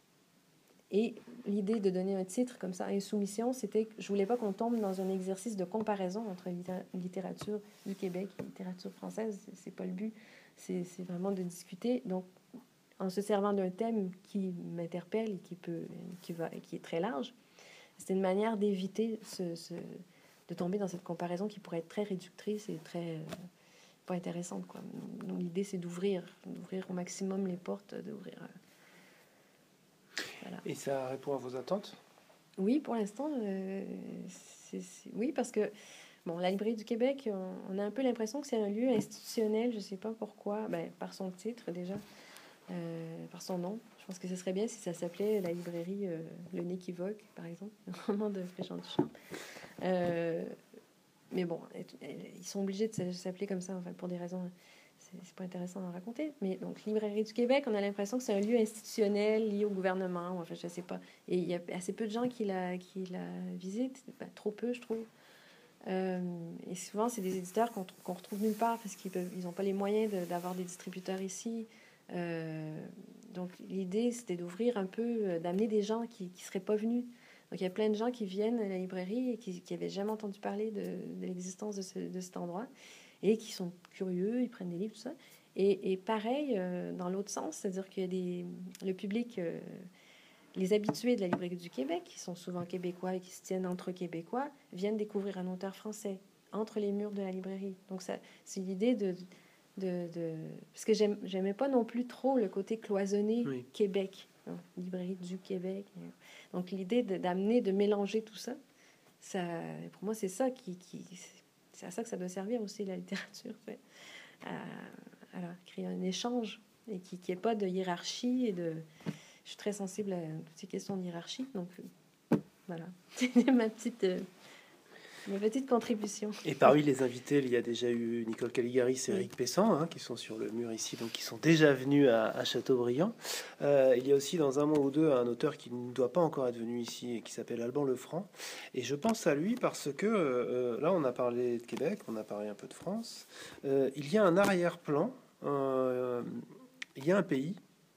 Et l'idée de donner un titre comme ça, Insoumission, c'était que je voulais pas qu'on tombe dans un exercice de comparaison entre littérature du Québec et littérature française. C'est pas le but. C'est, c'est vraiment de discuter. Donc, en se servant d'un thème qui m'interpelle et qui peut, qui va, qui est très large, c'est une manière d'éviter ce, ce, de tomber dans cette comparaison qui pourrait être très réductrice et très euh, pas intéressante, quoi. Donc, l'idée, c'est d'ouvrir, d'ouvrir au maximum les portes, d'ouvrir. Euh, Voilà. Et ça répond à vos attentes? Oui, pour l'instant, euh, c'est, c'est... oui, parce que bon, la Librairie du Québec, on, on a un peu l'impression que c'est un lieu institutionnel, je ne sais pas pourquoi, ben, par son titre déjà, euh, par son nom. Je pense que ce serait bien si ça s'appelait la librairie euh, Le Nez qui vogue, par exemple, un roman de Fréjean Duchamp. Euh, mais bon, ils sont obligés de s'appeler comme ça, enfin, pour des raisons... C'est pas intéressant d'en raconter. Mais donc, Librairie du Québec, on a l'impression que c'est un lieu institutionnel lié au gouvernement. Enfin, je sais pas. Et il y a assez peu de gens qui la, qui la visitent. Ben, trop peu, je trouve. Euh, et souvent, c'est des éditeurs qu'on, qu'on retrouve nulle part parce qu'ils peuvent, ils n'ont pas les moyens de, d'avoir des distributeurs ici. Euh, donc, l'idée, c'était d'ouvrir un peu, d'amener des gens qui ne seraient pas venus. Donc, il y a plein de gens qui viennent à la librairie et qui n'avaient jamais entendu parler de, de l'existence de, ce, de cet endroit, et qui sont curieux, ils prennent des livres, tout ça. Et, et pareil, euh, dans l'autre sens, c'est-à-dire qu'il y a des, le public, euh, les habitués de la Librairie du Québec, qui sont souvent québécois et qui se tiennent entre québécois, viennent découvrir un auteur français entre les murs de la librairie. Donc ça, c'est l'idée de... de, de... Parce que j'aime, j'aimais pas non plus trop le côté cloisonné oui. Québec, hein, Librairie du Québec. Donc l'idée de, d'amener, de mélanger tout ça, ça, pour moi, c'est ça qui... qui c'est à ça que ça doit servir aussi, la littérature, fait, à, à créer un échange et qui n'y ait pas de hiérarchie. Et de... Je suis très sensible à toutes ces questions de hiérarchie, donc voilà, c'est ma petite, euh, ma petite contribution. Et parmi les invités, il y a déjà eu Nicole Caligaris et Éric oui. Pessan, hein, qui sont sur le mur ici, donc qui sont déjà venus à, à Châteaubriand. Euh, il y a aussi dans un mois ou deux un auteur qui ne doit pas encore être venu ici et qui s'appelle Alban Lefranc. Et je pense à lui parce que euh, là, on a parlé de Québec, on a parlé un peu de France. Euh, il y a un arrière-plan euh, il y a un pays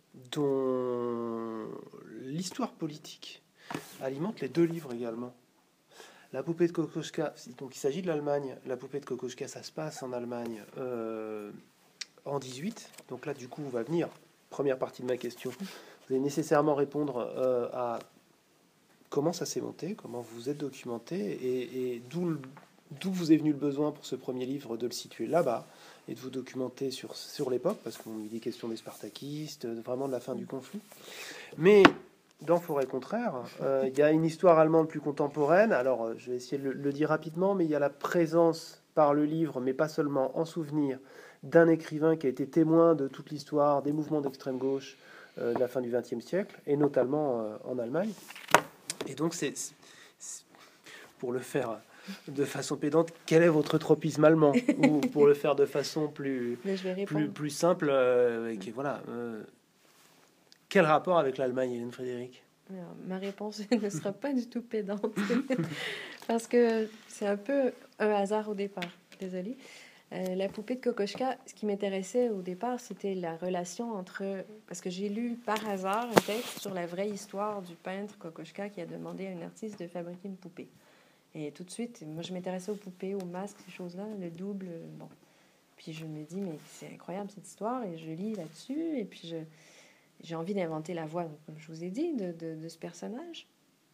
dont l'histoire politique alimente les deux livres également. La poupée de Kokoschka, donc il s'agit de l'Allemagne. La poupée de Kokoschka, ça se passe en Allemagne euh, en dix-huit. Donc là, du coup, va venir, première partie de ma question. Vous allez nécessairement répondre euh, à comment ça s'est monté, comment vous vous êtes documenté, et, et d'où, d'où vous est venu le besoin pour ce premier livre de le situer là-bas, et de vous documenter sur, sur l'époque, parce qu'il est question des Spartakistes, vraiment de la fin du conflit. Mais dans Forêt contraire, euh, il y a une histoire allemande plus contemporaine. Alors, je vais essayer de le, le dire rapidement, mais il y a la présence par le livre, mais pas seulement en souvenir, d'un écrivain qui a été témoin de toute l'histoire des mouvements d'extrême gauche euh, de la fin du vingtième siècle, et notamment euh, en Allemagne. Et donc, c'est, c'est pour le faire de façon pédante, quel est votre tropisme allemand? Ou pour le faire de façon plus, plus, plus simple, euh, et que, voilà... Euh, quel rapport avec l'Allemagne, Hélène Frédéric? Alors, ma réponse ne sera pas du tout pédante, parce que c'est un peu un hasard au départ. Désolée. Euh, la poupée de Kokoschka, ce qui m'intéressait au départ, c'était la relation entre... Parce que j'ai lu par hasard un texte sur la vraie histoire du peintre Kokoschka qui a demandé à une artiste de fabriquer une poupée. Et tout de suite, moi, je m'intéressais aux poupées, aux masques, ces choses-là, le double, bon. Puis je me dis, mais c'est incroyable cette histoire, et je lis là-dessus, et puis je... J'ai envie d'inventer la voix, comme je vous ai dit, de, de, de ce personnage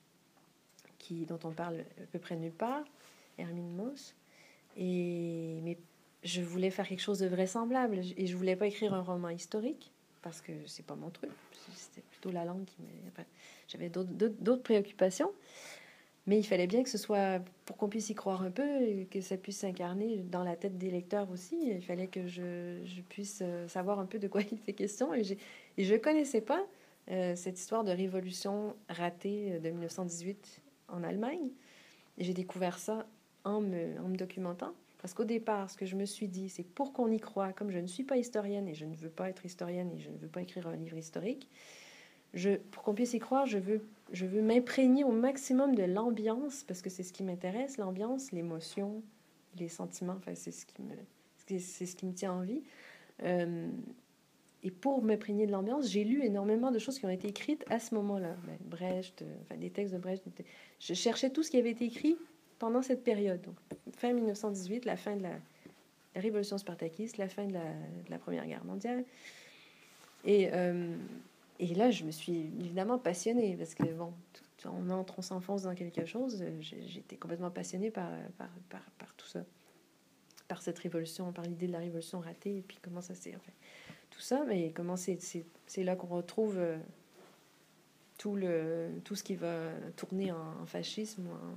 qui, dont on parle à peu près nulle part, Hermine Moos. Et, mais je voulais faire quelque chose de vraisemblable. Et je voulais pas écrire un roman historique, parce que c'est pas mon truc. C'était plutôt la langue qui me... Enfin, j'avais d'autres, d'autres préoccupations. Mais il fallait bien que ce soit, pour qu'on puisse y croire un peu, et que ça puisse s'incarner dans la tête des lecteurs aussi. Il fallait que je, je puisse savoir un peu de quoi il était question. Et, j'ai, et je ne connaissais pas euh, cette histoire de révolution ratée de mille neuf cent dix-huit en Allemagne. Et j'ai découvert ça en me, en me documentant. Parce qu'au départ, ce que je me suis dit, c'est pour qu'on y croie, comme je ne suis pas historienne et je ne veux pas être historienne et je ne veux pas écrire un livre historique, je, pour qu'on puisse y croire, je veux, je veux m'imprégner au maximum de l'ambiance, parce que c'est ce qui m'intéresse, l'ambiance, l'émotion, les sentiments, enfin, c'est ce qui me, c'est ce qui me tient en vie. Euh, et pour m'imprégner de l'ambiance, j'ai lu énormément de choses qui ont été écrites à ce moment-là. Ben, Brecht, enfin, des textes de Brecht. Je cherchais tout ce qui avait été écrit pendant cette période. Donc, fin mille neuf cent dix-huit, la fin de la, la révolution spartakiste, la fin de la, de la Première Guerre mondiale. Et... Euh, Et là, je me suis évidemment passionnée, parce que, bon, tout, on entre, on s'enfonce dans quelque chose. J'étais complètement passionnée par, par, par, par tout ça, par cette révolution, par l'idée de la révolution ratée, et puis comment ça s'est... Enfin, tout ça, mais comment c'est, c'est, c'est là qu'on retrouve euh, tout, le, tout ce qui va tourner en, en fascisme. En,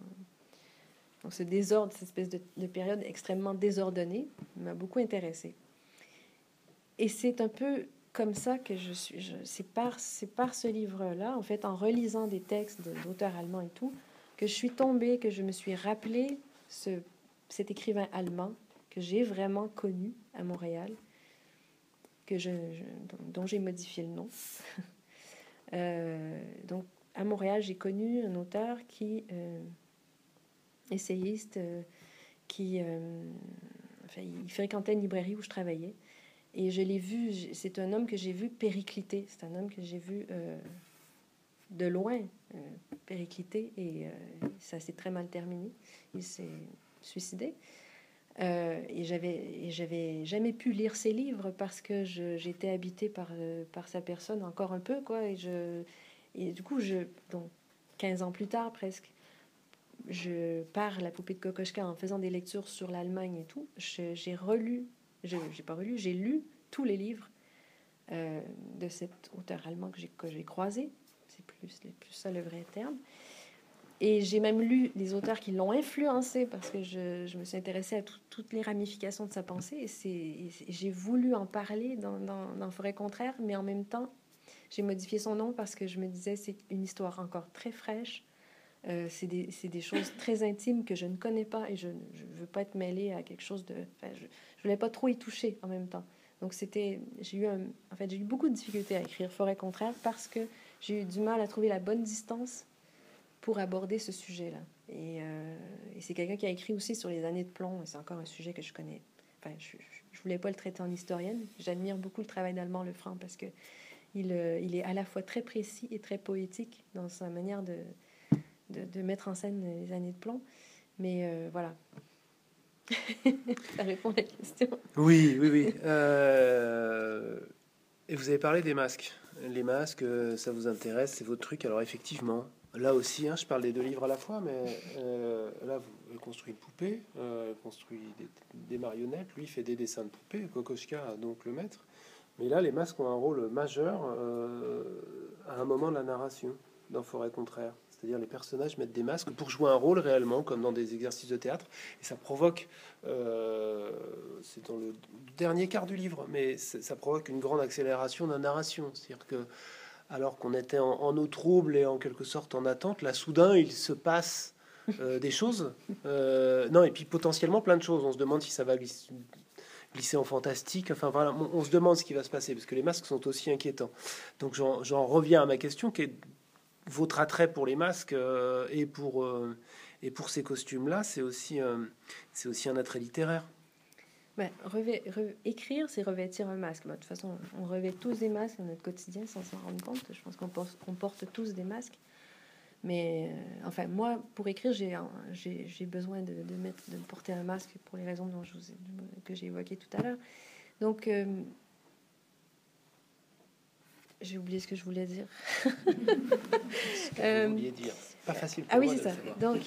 donc ce désordre, cette espèce de, de période extrêmement désordonnée, m'a beaucoup intéressée. Et c'est un peu... comme ça que je suis, je, c'est par, c'est par ce livre-là, en fait, en relisant des textes d'auteurs allemands et tout, que je suis tombée, que je me suis rappelé ce, cet écrivain allemand que j'ai vraiment connu à Montréal, que je, je dont j'ai modifié le nom. euh, donc, à Montréal, j'ai connu un auteur qui, euh, essayiste, euh, qui, euh, enfin, il fréquentait une librairie où je travaillais. Et je l'ai vu, c'est un homme que j'ai vu péricliter, c'est un homme que j'ai vu euh, de loin euh, péricliter, et euh, ça s'est très mal terminé. Il s'est suicidé. Euh, et j'avais, et j'avais jamais pu lire ses livres parce que je, j'étais habitée par, euh, par sa personne encore un peu, quoi. Et, je, et du coup, je, donc, quinze ans plus tard presque, je pars La poupée de Kokoschka en faisant des lectures sur l'Allemagne et tout. Je, j'ai relu, je, j'ai pas relu, j'ai lu tous les livres euh, de cet auteur allemand que j'ai, que j'ai croisé. C'est plus, c'est plus ça le vrai terme. Et j'ai même lu des auteurs qui l'ont influencé parce que je, je me suis intéressée à tout, toutes les ramifications de sa pensée. Et, c'est, et c'est, j'ai voulu en parler dans, dans, dans Forêt contraire, mais en même temps, j'ai modifié son nom parce que je me disais c'est une histoire encore très fraîche. Euh, c'est, des, c'est des choses très intimes que je ne connais pas et je ne veux pas être mêlée à quelque chose de... Enfin, je ne voulais pas trop y toucher en même temps. Donc, c'était... J'ai eu, un, en fait, j'ai eu beaucoup de difficultés à écrire Forêt contraire parce que j'ai eu du mal à trouver la bonne distance pour aborder ce sujet-là. Et, euh, et c'est quelqu'un qui a écrit aussi sur les années de plomb, et c'est encore un sujet que je connais... Enfin, je, je voulais pas le traiter en historienne. J'admire beaucoup le travail d'Allemand Lefranc parce que il, euh, il est à la fois très précis et très poétique dans sa manière de, de, de mettre en scène les années de plomb. Mais euh, voilà. Ça répond à la question. Oui, oui, oui. Euh... Et vous avez parlé des masques. Les masques, ça vous intéresse, c'est votre truc. Alors effectivement, là aussi, hein, je parle des deux livres à la fois, mais euh, là, vous avez construit une poupée, euh, construit des, des marionnettes. Lui, il fait des dessins de poupées. Kokoschka, donc le maître. Mais là, les masques ont un rôle majeur euh, à un moment de la narration dans Forêt contraire. C'est-à-dire les personnages mettent des masques pour jouer un rôle réellement, comme dans des exercices de théâtre. Et ça provoque, euh, c'est dans le dernier quart du livre, mais ça provoque une grande accélération de la narration. C'est-à-dire que, alors qu'on était en, en eau trouble et en quelque sorte en attente, là, soudain, il se passe euh, des choses. Euh, non, et puis potentiellement plein de choses. On se demande si ça va glisser, glisser en fantastique. Enfin voilà, on, on se demande ce qui va se passer, parce que les masques sont aussi inquiétants. Donc j'en, j'en reviens à ma question, qui est votre attrait pour les masques euh, et pour euh, et pour ces costumes-là, c'est aussi euh, c'est aussi un attrait littéraire. Ben, revê- re- écrire, c'est revêtir un masque. Ben, de toute façon, on revêt tous des masques dans notre quotidien sans s'en rendre compte. Je pense qu'on porte, qu'on porte tous des masques. Mais euh, enfin, moi, pour écrire, j'ai, j'ai, j'ai besoin de, de, mettre, de porter un masque pour les raisons dont je vous ai, que j'ai évoquées tout à l'heure. Donc, euh, j'ai oublié ce que je voulais dire. Ce que euh, vous vouliez dire. Pas facile pour ah oui, moi c'est de ça. savoir. Donc,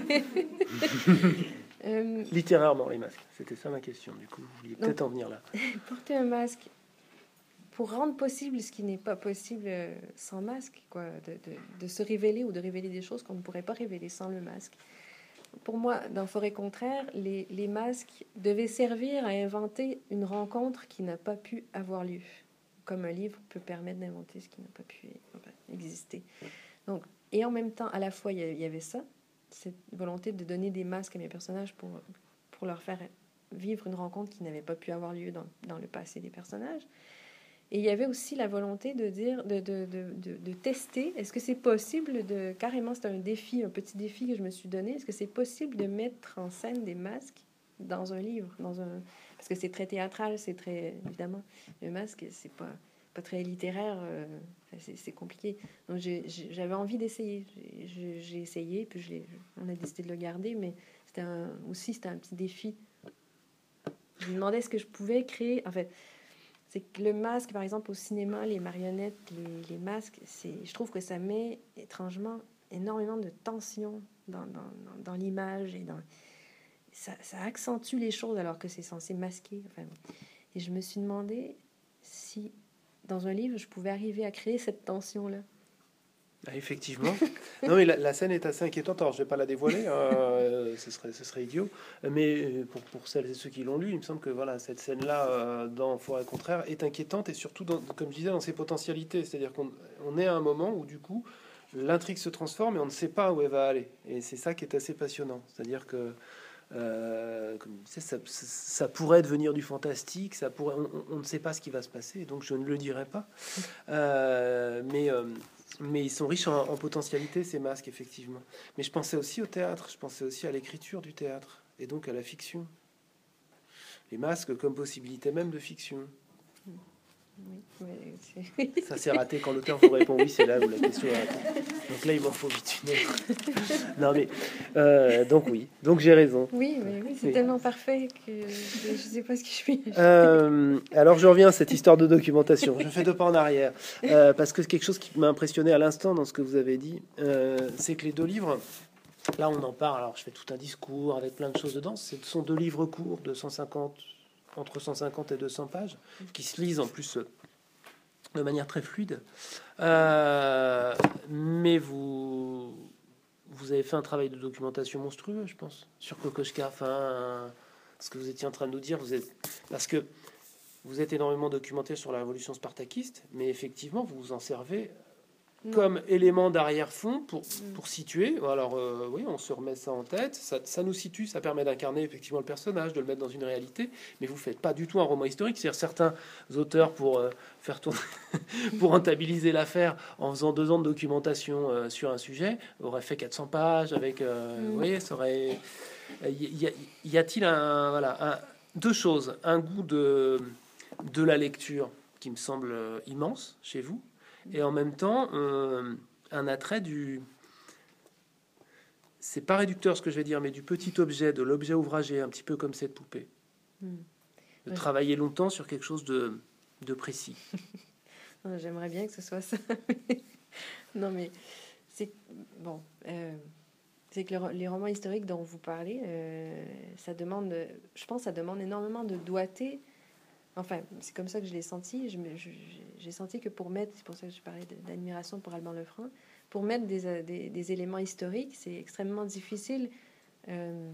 euh, littérairement, les masques. C'était ça ma question. Du coup, vous vouliez donc, peut-être en venir là. Porter un masque pour rendre possible ce qui n'est pas possible sans masque, quoi, de, de, de se révéler ou de révéler des choses qu'on ne pourrait pas révéler sans le masque. Pour moi, dans Forêt contraire, les, les masques devaient servir à inventer une rencontre qui n'a pas pu avoir lieu, comme un livre peut permettre d'inventer ce qui n'a pas pu enfin, exister. Donc, et en même temps, à la fois, il y avait ça, cette volonté de donner des masques à mes personnages pour, pour leur faire vivre une rencontre qui n'avait pas pu avoir lieu dans, dans le passé des personnages. Et il y avait aussi la volonté de dire, de, de, de, de, de tester, est-ce que c'est possible de, carrément, c'est un défi, un petit défi que je me suis donné, est-ce que c'est possible de mettre en scène des masques dans un livre, dans un, parce que c'est très théâtral, c'est très, évidemment, le masque, c'est pas, pas très littéraire, euh, c'est, c'est compliqué. Donc j'ai, j'avais envie d'essayer, j'ai, j'ai essayé, puis je l'ai, on a décidé de le garder, mais c'était un, aussi, c'était un petit défi. Je me demandais ce que je pouvais créer, en fait. C'est que le masque, par exemple, au cinéma, les marionnettes, les, les masques, c'est, je trouve que ça met étrangement énormément de tension dans, dans, dans l'image et dans, ça, ça accentue les choses alors que c'est censé masquer. Enfin, et je me suis demandé si, dans un livre, je pouvais arriver à créer cette tension-là. Ah, effectivement. Non, mais la, la scène est assez inquiétante. Alors, je ne vais pas la dévoiler, euh, ce, serait, ce serait idiot. Mais pour, pour celles et ceux qui l'ont lu, il me semble que voilà, cette scène-là, euh, dans Forêt contraire, est inquiétante et surtout, dans, comme je disais, dans ses potentialités. C'est-à-dire qu'on on est à un moment où, du coup, l'intrigue se transforme et on ne sait pas où elle va aller. Et c'est ça qui est assez passionnant. C'est-à-dire que Euh, comme je disais, ça, ça, ça pourrait devenir du fantastique, ça pourrait, on, on ne sait pas ce qui va se passer, donc je ne le dirai pas. Euh, mais, euh, mais ils sont riches en, en potentialité, ces masques, effectivement. Mais je pensais aussi au théâtre, je pensais aussi à l'écriture du théâtre, et donc à la fiction. Les masques comme possibilité même de fiction. Oui, oui, ça c'est raté quand l'auteur vous répond oui, c'est là où la question est ratée. Donc là il m'en faut vite une autre. Non mais euh, donc oui, donc j'ai raison. Oui, mais oui, c'est oui. tellement parfait que je ne sais pas ce que je suis. Euh, alors je reviens à cette histoire de documentation. Je fais deux pas en arrière euh, parce que quelque chose qui m'a impressionné à l'instant dans ce que vous avez dit, euh, c'est que les deux livres. Là on en parle. Alors je fais tout un discours avec plein de choses dedans. Ce sont deux livres courts de cent cinquante. Entre cent cinquante et deux cents pages, qui se lisent en plus de manière très fluide. Euh, mais vous, vous avez fait un travail de documentation monstrueux, je pense, sur Kokoschka. Enfin, ce que vous étiez en train de nous dire, vous êtes, parce que vous êtes énormément documenté sur la révolution spartakiste, mais effectivement, vous vous en servez non. comme élément d'arrière-fond pour, pour situer. Alors, euh, oui, on se remet ça en tête. Ça, ça nous situe, ça permet d'incarner effectivement le personnage, de le mettre dans une réalité. Mais vous faites pas du tout un roman historique. C'est-à-dire certains auteurs, pour euh, faire tourner, pour rentabiliser l'affaire, en faisant deux ans de documentation euh, sur un sujet, auraient fait quatre cents pages avec. Euh, mm. Vous voyez, ça aurait. Y, y, y a-t-il un voilà un deux choses. Un goût de, de la lecture qui me semble immense chez vous, et en même temps euh, un attrait du... C'est pas réducteur ce que je vais dire, mais du petit objet, de l'objet ouvragé, un petit peu comme cette poupée. Mm. De ouais. Travailler longtemps sur quelque chose de, de précis. J'aimerais bien que ce soit ça. Non, mais c'est... Bon... Euh... C'est que le, les romans historiques dont vous parlez, euh, ça demande, je pense, ça demande énormément de doigté. Enfin, c'est comme ça que je l'ai senti. Je me, je, j'ai senti que pour mettre, c'est pour ça que je parlais d'admiration pour Alban Lefranc, pour mettre des, des, des éléments historiques, c'est extrêmement difficile. Euh,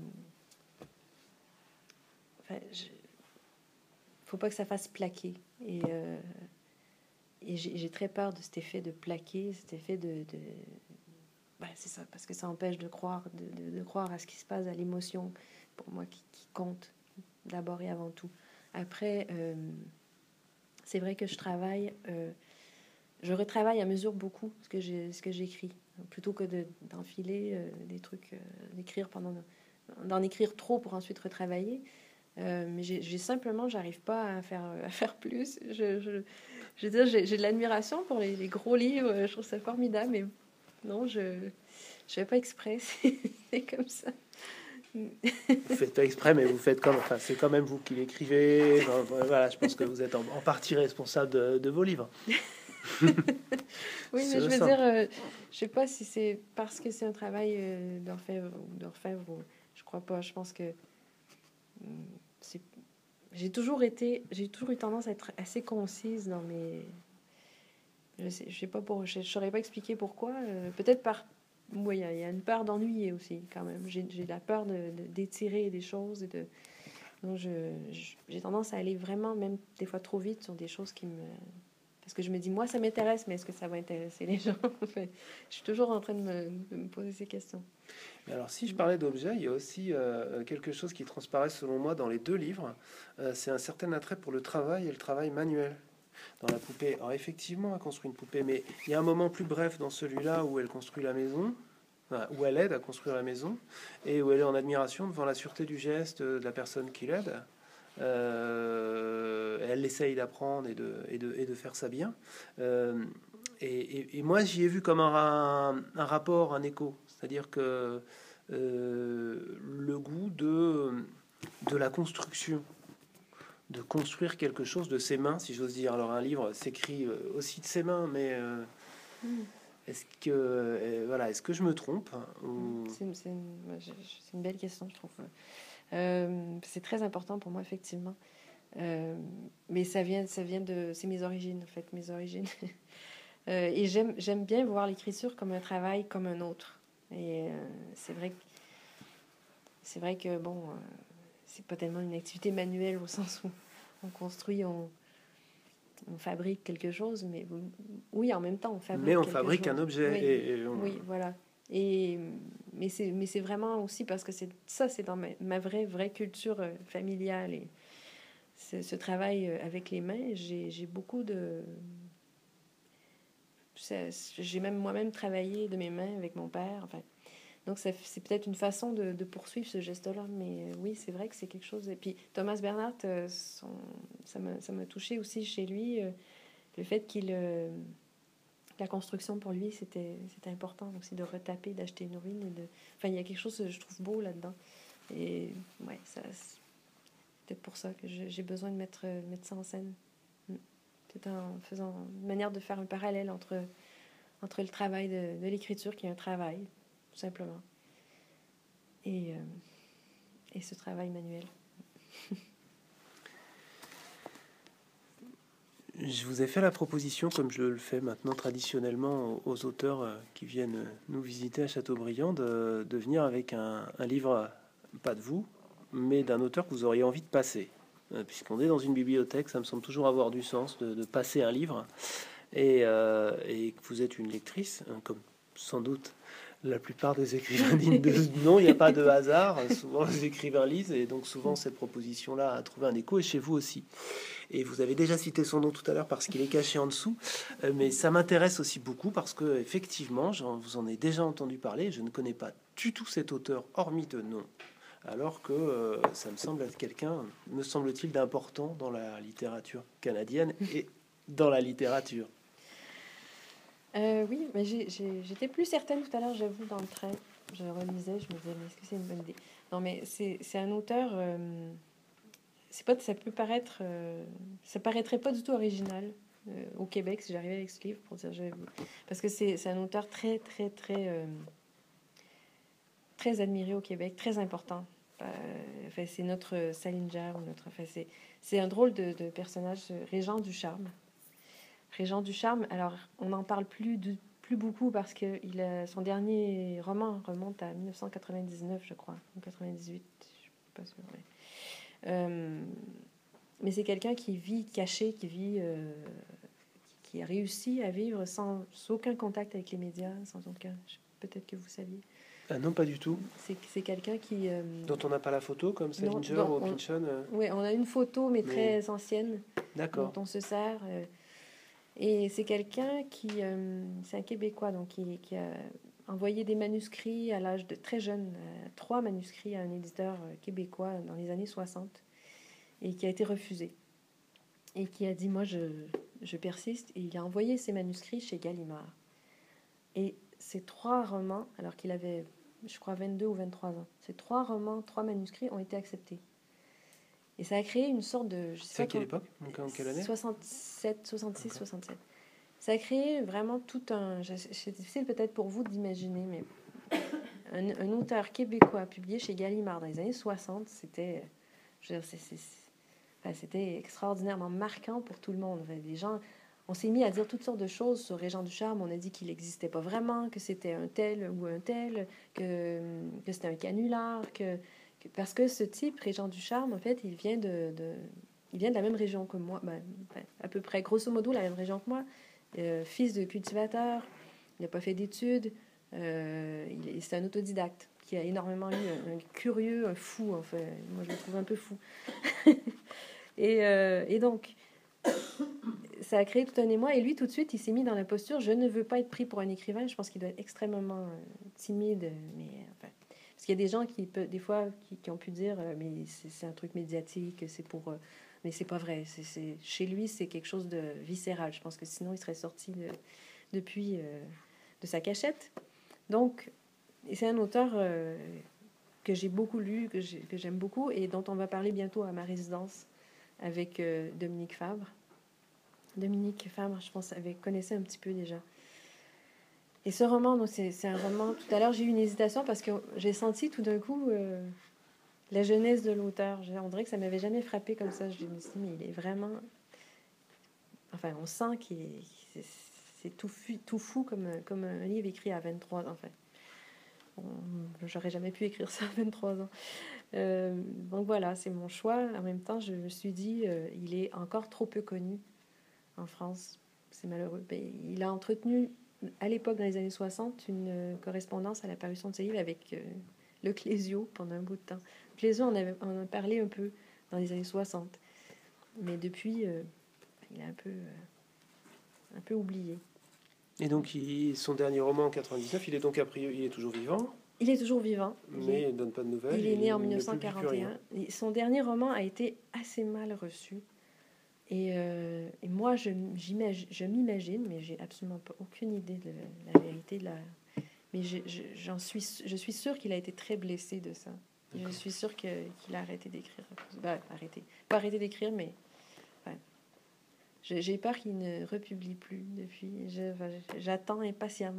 enfin, je, faut pas que ça fasse plaquer. Et, euh, et j'ai, j'ai très peur de cet effet de plaquer, cet effet de, de Ben, c'est ça, parce que ça empêche de croire, de, de, de croire à ce qui se passe, à l'émotion, pour moi, qui, qui compte d'abord et avant tout. Après, euh, c'est vrai que je travaille, euh, je retravaille à mesure beaucoup ce que j'ai, ce que j'écris, plutôt que de, d'enfiler euh, des trucs, euh, d'écrire pendant, d'en écrire trop pour ensuite retravailler. Euh, mais j'ai, j'ai simplement, j'arrive pas à faire, à faire plus. Je, je, je veux dire, j'ai, j'ai de l'admiration pour les, les gros livres, je trouve ça formidable, mais non, je ne fais pas exprès, c'est, c'est comme ça. Vous faites pas exprès, mais vous faites comme, enfin, c'est quand même vous qui l'écrivez. Voilà, je pense que vous êtes en, en partie responsable de, de vos livres. Oui, mais je veux simple. dire, euh, je sais pas si c'est parce que c'est un travail euh, d'orfèvre ou d'orfèvre, ou, je crois pas. Je pense que c'est, j'ai toujours été, j'ai toujours eu tendance à être assez concise dans mes. Je sais, je sais pas pour, je, je saurais pas expliquer pourquoi. Euh, peut-être par, oui, il y, y a une peur d'ennuyer aussi quand même. J'ai, j'ai la peur de, de d'étirer des choses et de. Donc je, je, j'ai tendance à aller vraiment, même des fois trop vite sur des choses qui me, parce que je me dis moi ça m'intéresse, mais est-ce que ça va intéresser les gens? Enfin, je suis toujours en train de me, de me poser ces questions. Mais alors, si je parlais d'objets, il y a aussi euh, quelque chose qui transparaît selon moi dans les deux livres. Euh, c'est un certain attrait pour le travail et le travail manuel. Dans la poupée, alors effectivement, elle construit une poupée, mais il y a un moment plus bref dans celui-là où elle construit la maison, enfin, où elle aide à construire la maison, et où elle est en admiration devant la sûreté du geste de la personne qui l'aide. Euh, elle essaye d'apprendre et de, et de, et de faire ça bien. Euh, et, et, et moi, j'y ai vu comme un, un rapport, un écho, c'est-à-dire que euh, le goût de, de la construction, de construire quelque chose de ses mains, si j'ose dire. Alors un livre s'écrit aussi de ses mains, mais euh, mm. est-ce que euh, voilà, est-ce que je me trompe ou... c'est, c'est, une, c'est une belle question, je trouve. Euh, c'est très important pour moi, effectivement. Euh, mais ça vient, ça vient de, c'est mes origines, en fait, mes origines. euh, et j'aime, j'aime bien voir l'écriture comme un travail comme un autre. Et euh, c'est vrai que, c'est vrai que bon. Euh, c'est pas tellement une activité manuelle au sens où on construit, on, on fabrique quelque chose, mais oui, en même temps, on fabrique. Mais on quelque fabrique chose. un objet. Oui, et, et on... oui, voilà. Et mais c'est, mais c'est vraiment aussi parce que c'est ça, c'est dans ma, ma vraie, vraie culture familiale et ce, ce travail avec les mains. J'ai, j'ai beaucoup de, ça, j'ai même moi-même travaillé de mes mains avec mon père. Enfin. Donc, ça, c'est peut-être une façon de, de poursuivre ce geste-là. Mais euh, oui, c'est vrai que c'est quelque chose... Et puis, Thomas Bernhard, euh, son, ça, m'a, ça m'a touché aussi chez lui. Euh, le fait qu'il... Euh, la construction, pour lui, c'était, c'était important aussi de retaper, d'acheter une ruine. Et de... Enfin, il y a quelque chose que je trouve beau là-dedans. Et ouais, ça, c'est peut-être pour ça que je, j'ai besoin de mettre, mettre ça en scène. Peut-être en faisant une manière de faire un parallèle entre, entre le travail de, de l'écriture, qui est un travail, tout simplement, et, euh, et ce travail manuel. Je vous ai fait la proposition, comme je le fais maintenant traditionnellement aux auteurs qui viennent nous visiter à Châteaubriand, de, de venir avec un, un livre, pas de vous, mais d'un auteur que vous auriez envie de passer. Puisqu'on est dans une bibliothèque, ça me semble toujours avoir du sens de, de passer un livre, et, euh, et que vous êtes une lectrice, comme sans doute la plupart des écrivains dignes de ce nom, il n'y a pas de hasard. Souvent, les écrivains lisent, et donc souvent, cette proposition-là a trouvé un écho, et chez vous aussi. Et vous avez déjà cité son nom tout à l'heure parce qu'il est caché en dessous, mais ça m'intéresse aussi beaucoup parce que, effectivement, j'en, vous en ai déjà entendu parler. Je ne connais pas du tout cet auteur, hormis de nom. alors que euh, ça me semble être quelqu'un, me semble-t-il, d'important dans la littérature canadienne et dans la littérature. Euh, oui, mais j'ai- j'ai- j'étais plus certaine tout à l'heure, j'avoue, dans le train. Je relisais, je me disais, mais est-ce que c'est une bonne idée? Non, mais c'est c'est un auteur. euh, c'est pas, ça peut paraître. euh, ça paraîtrait pas du tout original euh, au Québec si j'arrivais avec ce livre pour dire j'avoue. Parce que c'est c'est un auteur très, très, très. euh, très admiré au Québec, très important. Euh, enfin, c'est notre Salinger, ou notre. Enfin, c'est c'est un drôle de, de personnage, euh, Régent Ducharme. Régent Ducharme, alors on n'en parle plus, du, plus beaucoup parce que il a, son dernier roman remonte à mille neuf cent quatre-vingt-dix-neuf, je crois, ou quatre-vingt-dix-huit, je suis pas sûre. Ouais. Euh, mais c'est quelqu'un qui vit caché, qui vit, euh, qui a réussi à vivre sans, sans aucun contact avec les médias, sans aucun. Peut-être que vous saviez. Ah non, pas du tout. C'est, c'est quelqu'un qui. Euh, Dont on n'a pas la photo, comme non, Salinger dont ou on- Pynchon euh, Oui, on a une photo, mais Mais- très ancienne, dont D'accord. on se sert. euh, et c'est quelqu'un qui, euh, c'est un Québécois, donc qui, qui a envoyé des manuscrits à l'âge de très jeune, euh, trois manuscrits à un éditeur euh, québécois dans les années soixante, et qui a été refusé. Et qui a dit, moi, je, je persiste. Et il a envoyé ses manuscrits chez Gallimard. Et ces trois romans, alors qu'il avait, je crois, vingt-deux ou vingt-trois ans, ces trois romans, trois manuscrits ont été acceptés. Et ça a créé une sorte de... Je sais C'est à pas quelle comment- époque? Donc, en quelle année? soixante-sept, soixante-six, Ok. soixante-sept. Ça a créé vraiment tout un... je- C'est difficile peut-être pour vous d'imaginer, mais un, un auteur québécois publié chez Gallimard dans les années soixante, c'était... Je veux dire, c'est- c'est- c'est- enfin, c'était extraordinairement marquant pour tout le monde. Enfin, les gens... On s'est mis à dire toutes sortes de choses sur Régent Ducharme. On a dit qu'il n'existait pas vraiment, que c'était un tel ou un tel, que, que c'était un canular, que, que- parce que ce type, Régent Ducharme, en fait, il vient de, de- il vient de la même région que moi, ben, ben, à peu près, grosso modo, la même région que moi. Euh, fils de cultivateur, il n'a pas fait d'études, euh, il est- c'est un autodidacte qui a énormément lu, un, un curieux, un fou, enfin, moi je le trouve un peu fou. et, euh, et donc, ça a créé tout un émoi. Et lui, tout de suite, il s'est mis dans la posture, je ne veux pas être pris pour un écrivain. Je pense qu'il doit être extrêmement euh, timide. Mais enfin, parce qu'il y a des gens qui, peut, des fois, qui, qui ont pu dire, euh, mais c'est, c'est un truc médiatique, c'est pour... euh, mais c'est pas vrai. C'est, c'est, chez lui, c'est quelque chose de viscéral. Je pense que sinon, il serait sorti de, depuis euh, de sa cachette. Donc, c'est un auteur euh, que j'ai beaucoup lu, que, j'ai, que j'aime beaucoup, et dont on va parler bientôt à ma résidence avec euh, Dominique Fabre. Dominique Fabre, je pense, avait connaissait un petit peu déjà. Et ce roman, donc, c'est, c'est un roman... Tout à l'heure, j'ai eu une hésitation parce que j'ai senti tout d'un coup euh, la jeunesse de l'auteur. On dirait que ça m'avait jamais frappé comme ça. Je me suis dit, mais il est vraiment... Enfin, on sent qu'il est... C'est, c'est tout, fou, tout fou comme, comme un livre écrit à vingt-trois ans. Enfin, bon, j'aurais jamais pu écrire ça à vingt-trois ans. Euh, donc voilà, c'est mon choix. En même temps, je me suis dit, euh, il est encore trop peu connu en France. C'est malheureux. Ben, il a entretenu, à l'époque, dans les années soixante, une euh, correspondance à la parution de ses livres avec euh, le Clésio pendant un bout de temps. Clésio, on, avait, on en a parlé un peu dans les années soixante. Mais depuis, euh, il a un peu, euh, un peu oublié. Et donc, il, son dernier roman en quatre-vingt-dix-neuf, il est donc a priori, il est toujours vivant. Il est toujours vivant. Il Mais est, il ne donne pas de nouvelles. il est né en il mille ne neuf cent publie plus quarante et un. rien. Et son dernier roman a été assez mal reçu. Et, euh, et moi, je, j'imagine, je m'imagine, mais j'ai absolument pas, aucune idée de la vérité de la... Mais je, je, j'en suis, je suis sûre qu'il a été très blessé de ça. D'accord. Je suis sûre que, qu'il a arrêté d'écrire. Ben, arrêté. Pas arrêté d'écrire, mais... Ouais. Je, j'ai peur qu'il ne republie plus depuis. Je, enfin, j'attends impatiemment.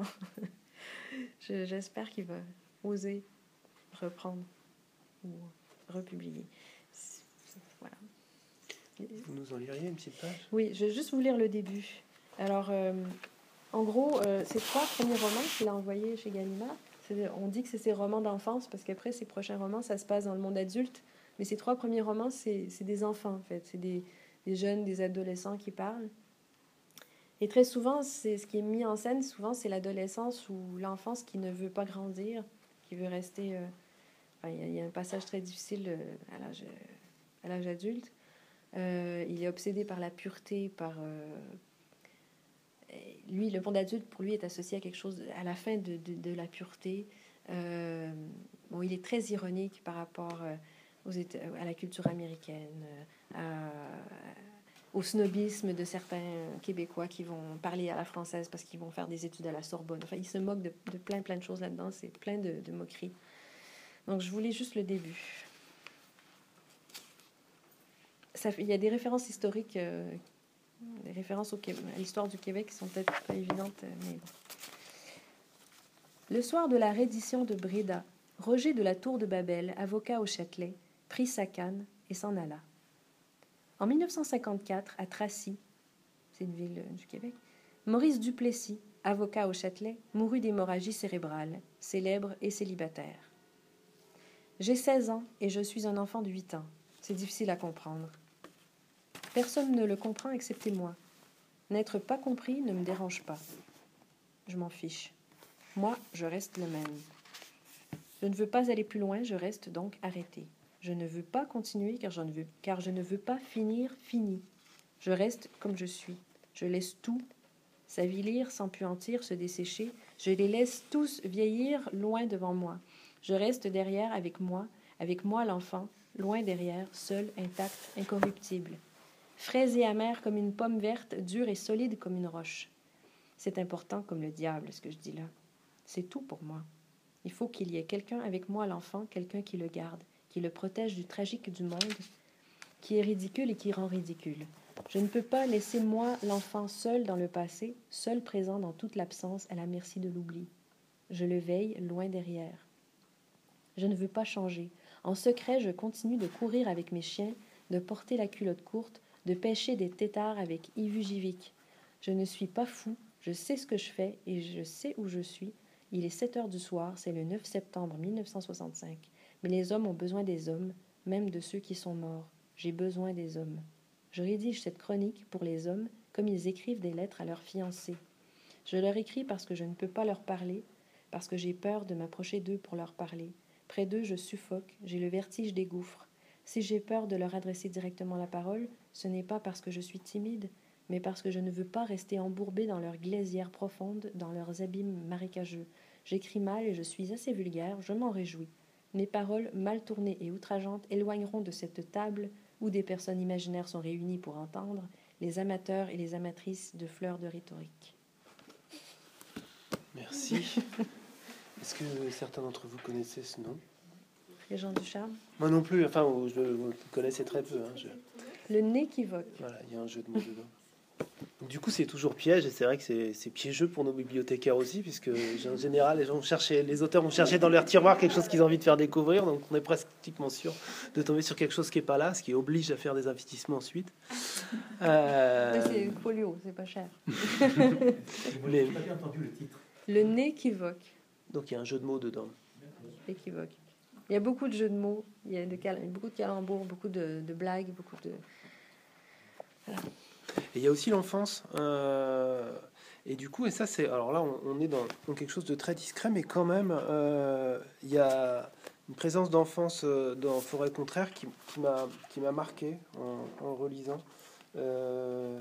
je, j'espère qu'il va oser reprendre ou republier. Voilà. Vous nous en liriez une petite page? Oui, je vais juste vous lire le début. Alors... Euh, En gros, euh, ces trois premiers romans qu'il a envoyés chez Gallimard, c'est, on dit que c'est ses romans d'enfance, parce qu'après, ses prochains romans, ça se passe dans le monde adulte. Mais ces trois premiers romans, c'est, c'est des enfants, en fait. C'est des, des jeunes, des adolescents qui parlent. Et très souvent, c'est ce qui est mis en scène, souvent, c'est l'adolescence ou l'enfance qui ne veut pas grandir, qui veut rester... Euh, enfin, il y, y a un passage très difficile euh, à, l'âge, à l'âge adulte. Euh, il est obsédé par la pureté, par... Euh, lui, le monde adulte, pour lui, est associé à quelque chose, à la fin de, de, de la pureté. Euh, bon, il est très ironique par rapport euh, aux Éta- à la culture américaine, euh, à, au snobisme de certains Québécois qui vont parler à la française parce qu'ils vont faire des études à la Sorbonne. Enfin, il se moque de, de plein, plein de choses là-dedans. C'est plein de, de moqueries. Donc, je vous lis juste le début. Ça, il y a des références historiques, euh, des références au Québec, à l'histoire du Québec qui sont peut-être pas évidentes, mais bon. Le soir de la reddition de Bréda, Roger de la Tour de Babel, avocat au Châtelet, prit sa canne et s'en alla. En mille neuf cent cinquante-quatre, à Tracy, c'est une ville du Québec, Maurice Duplessis, avocat au Châtelet, mourut d'hémorragie cérébrale, célèbre et célibataire. J'ai seize ans et je suis un enfant de huit ans. C'est difficile à comprendre. Personne ne le comprend excepté moi. N'être pas compris ne me dérange pas. Je m'en fiche. Moi, je reste le même. Je ne veux pas aller plus loin, je reste donc arrêté. Je ne veux pas continuer car je ne veux, car je ne veux pas finir fini. Je reste comme je suis. Je laisse tout s'avilir, s'empuantir, se dessécher. Je les laisse tous vieillir loin devant moi. Je reste derrière avec moi, avec moi l'enfant, loin derrière, seul, intact, incorruptible. Frais et amer comme une pomme verte, dure et solide comme une roche. C'est important comme le diable, ce que je dis là. C'est tout pour moi. Il faut qu'il y ait quelqu'un avec moi l'enfant, quelqu'un qui le garde, qui le protège du tragique du monde, qui est ridicule et qui rend ridicule. Je ne peux pas laisser moi l'enfant seul dans le passé, seul présent dans toute l'absence, à la merci de l'oubli. Je le veille loin derrière. Je ne veux pas changer. En secret, je continue de courir avec mes chiens, de porter la culotte courte, de pêcher des têtards avec Ivu Givic. Je ne suis pas fou, je sais ce que je fais et je sais où je suis. Il est sept heures du soir, c'est le neuf septembre mille neuf cent soixante-cinq. Mais les hommes ont besoin des hommes, même de ceux qui sont morts. J'ai besoin des hommes. Je rédige cette chronique pour les hommes comme ils écrivent des lettres à leurs fiancés. Je leur écris parce que je ne peux pas leur parler, parce que j'ai peur de m'approcher d'eux pour leur parler. Près d'eux, je suffoque, j'ai le vertige des gouffres. Si j'ai peur de leur adresser directement la parole, ce n'est pas parce que je suis timide, mais parce que je ne veux pas rester embourbée dans leurs glaisières profondes, dans leurs abîmes marécageux. J'écris mal et je suis assez vulgaire, je m'en réjouis. Mes paroles, mal tournées et outrageantes, éloigneront de cette table où des personnes imaginaires sont réunies pour entendre les amateurs et les amatrices de fleurs de rhétorique. Merci. Est-ce que certains d'entre vous connaissaient ce nom? Les gens du charme. Moi non plus, enfin, je le connaissais très peu. Hein, je... Le nez qui voque. Voilà, il y a un jeu de mots dedans. Donc, du coup, c'est toujours piège, et c'est vrai que c'est, c'est piégeux pour nos bibliothécaires aussi, puisque en général, les gens cherchaient, les auteurs vont chercher dans leur tiroir quelque chose qu'ils ont envie de faire découvrir, donc on est pratiquement sûr de tomber sur quelque chose qui est pas là, ce qui oblige à faire des investissements ensuite. Euh... C'est folio, c'est pas cher. Mais... J'ai pas entendu le titre. Le nez qui voque. Donc il y a un jeu de mots dedans. Équivoque. Il y a beaucoup de jeux de mots, il y a de cal... beaucoup de calembours, beaucoup de, de blagues, beaucoup de. Voilà. Et il y a aussi l'enfance. Euh, et du coup, et ça, c'est. Alors là, on, on est dans, dans quelque chose de très discret, mais quand même, euh, il y a une présence d'enfance euh, dans Forêt Contraire qui, qui, m'a, qui m'a marqué en, en relisant. Euh,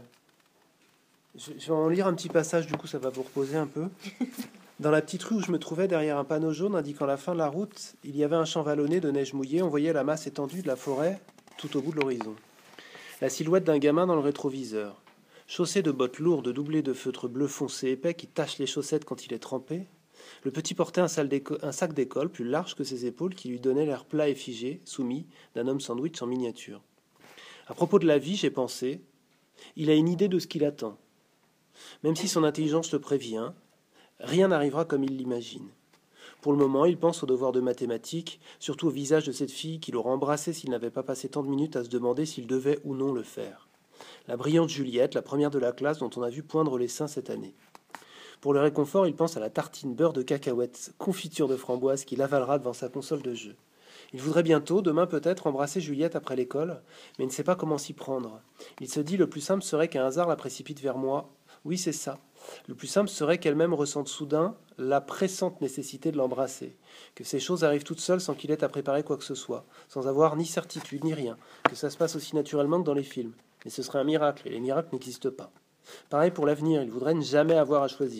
je, je vais en lire un petit passage, du coup, ça va vous reposer un peu. Dans la petite rue où je me trouvais, derrière un panneau jaune indiquant la fin de la route, il y avait un champ vallonné de neige mouillée. On voyait la masse étendue de la forêt tout au bout de l'horizon. La silhouette d'un gamin dans le rétroviseur. Chaussé de bottes lourdes doublées de feutre bleu foncé épais qui tache les chaussettes quand il est trempé, le petit portait un, un sac d'école plus large que ses épaules qui lui donnait l'air plat et figé, soumis, d'un homme sandwich en miniature. À propos de la vie, j'ai pensé, il a une idée de ce qu'il attend. Même si son intelligence le prévient, rien n'arrivera comme il l'imagine. Pour le moment, il pense au devoir de mathématiques, surtout au visage de cette fille qui l'aurait embrassé s'il n'avait pas passé tant de minutes à se demander s'il devait ou non le faire. La brillante Juliette, la première de la classe dont on a vu poindre les seins cette année. Pour le réconfort, il pense à la tartine beurre de cacahuètes, confiture de framboise qu'il avalera devant sa console de jeu. Il voudrait bientôt, demain peut-être, embrasser Juliette après l'école, mais il ne sait pas comment s'y prendre. Il se dit le plus simple serait qu'un hasard la précipite vers moi. Oui, c'est ça. Le plus simple serait qu'elle-même ressente soudain la pressante nécessité de l'embrasser, que ces choses arrivent toutes seules sans qu'il ait à préparer quoi que ce soit, sans avoir ni certitude ni rien, que ça se passe aussi naturellement que dans les films. Mais ce serait un miracle, et les miracles n'existent pas. Pareil pour l'avenir, il voudrait ne jamais avoir à choisir.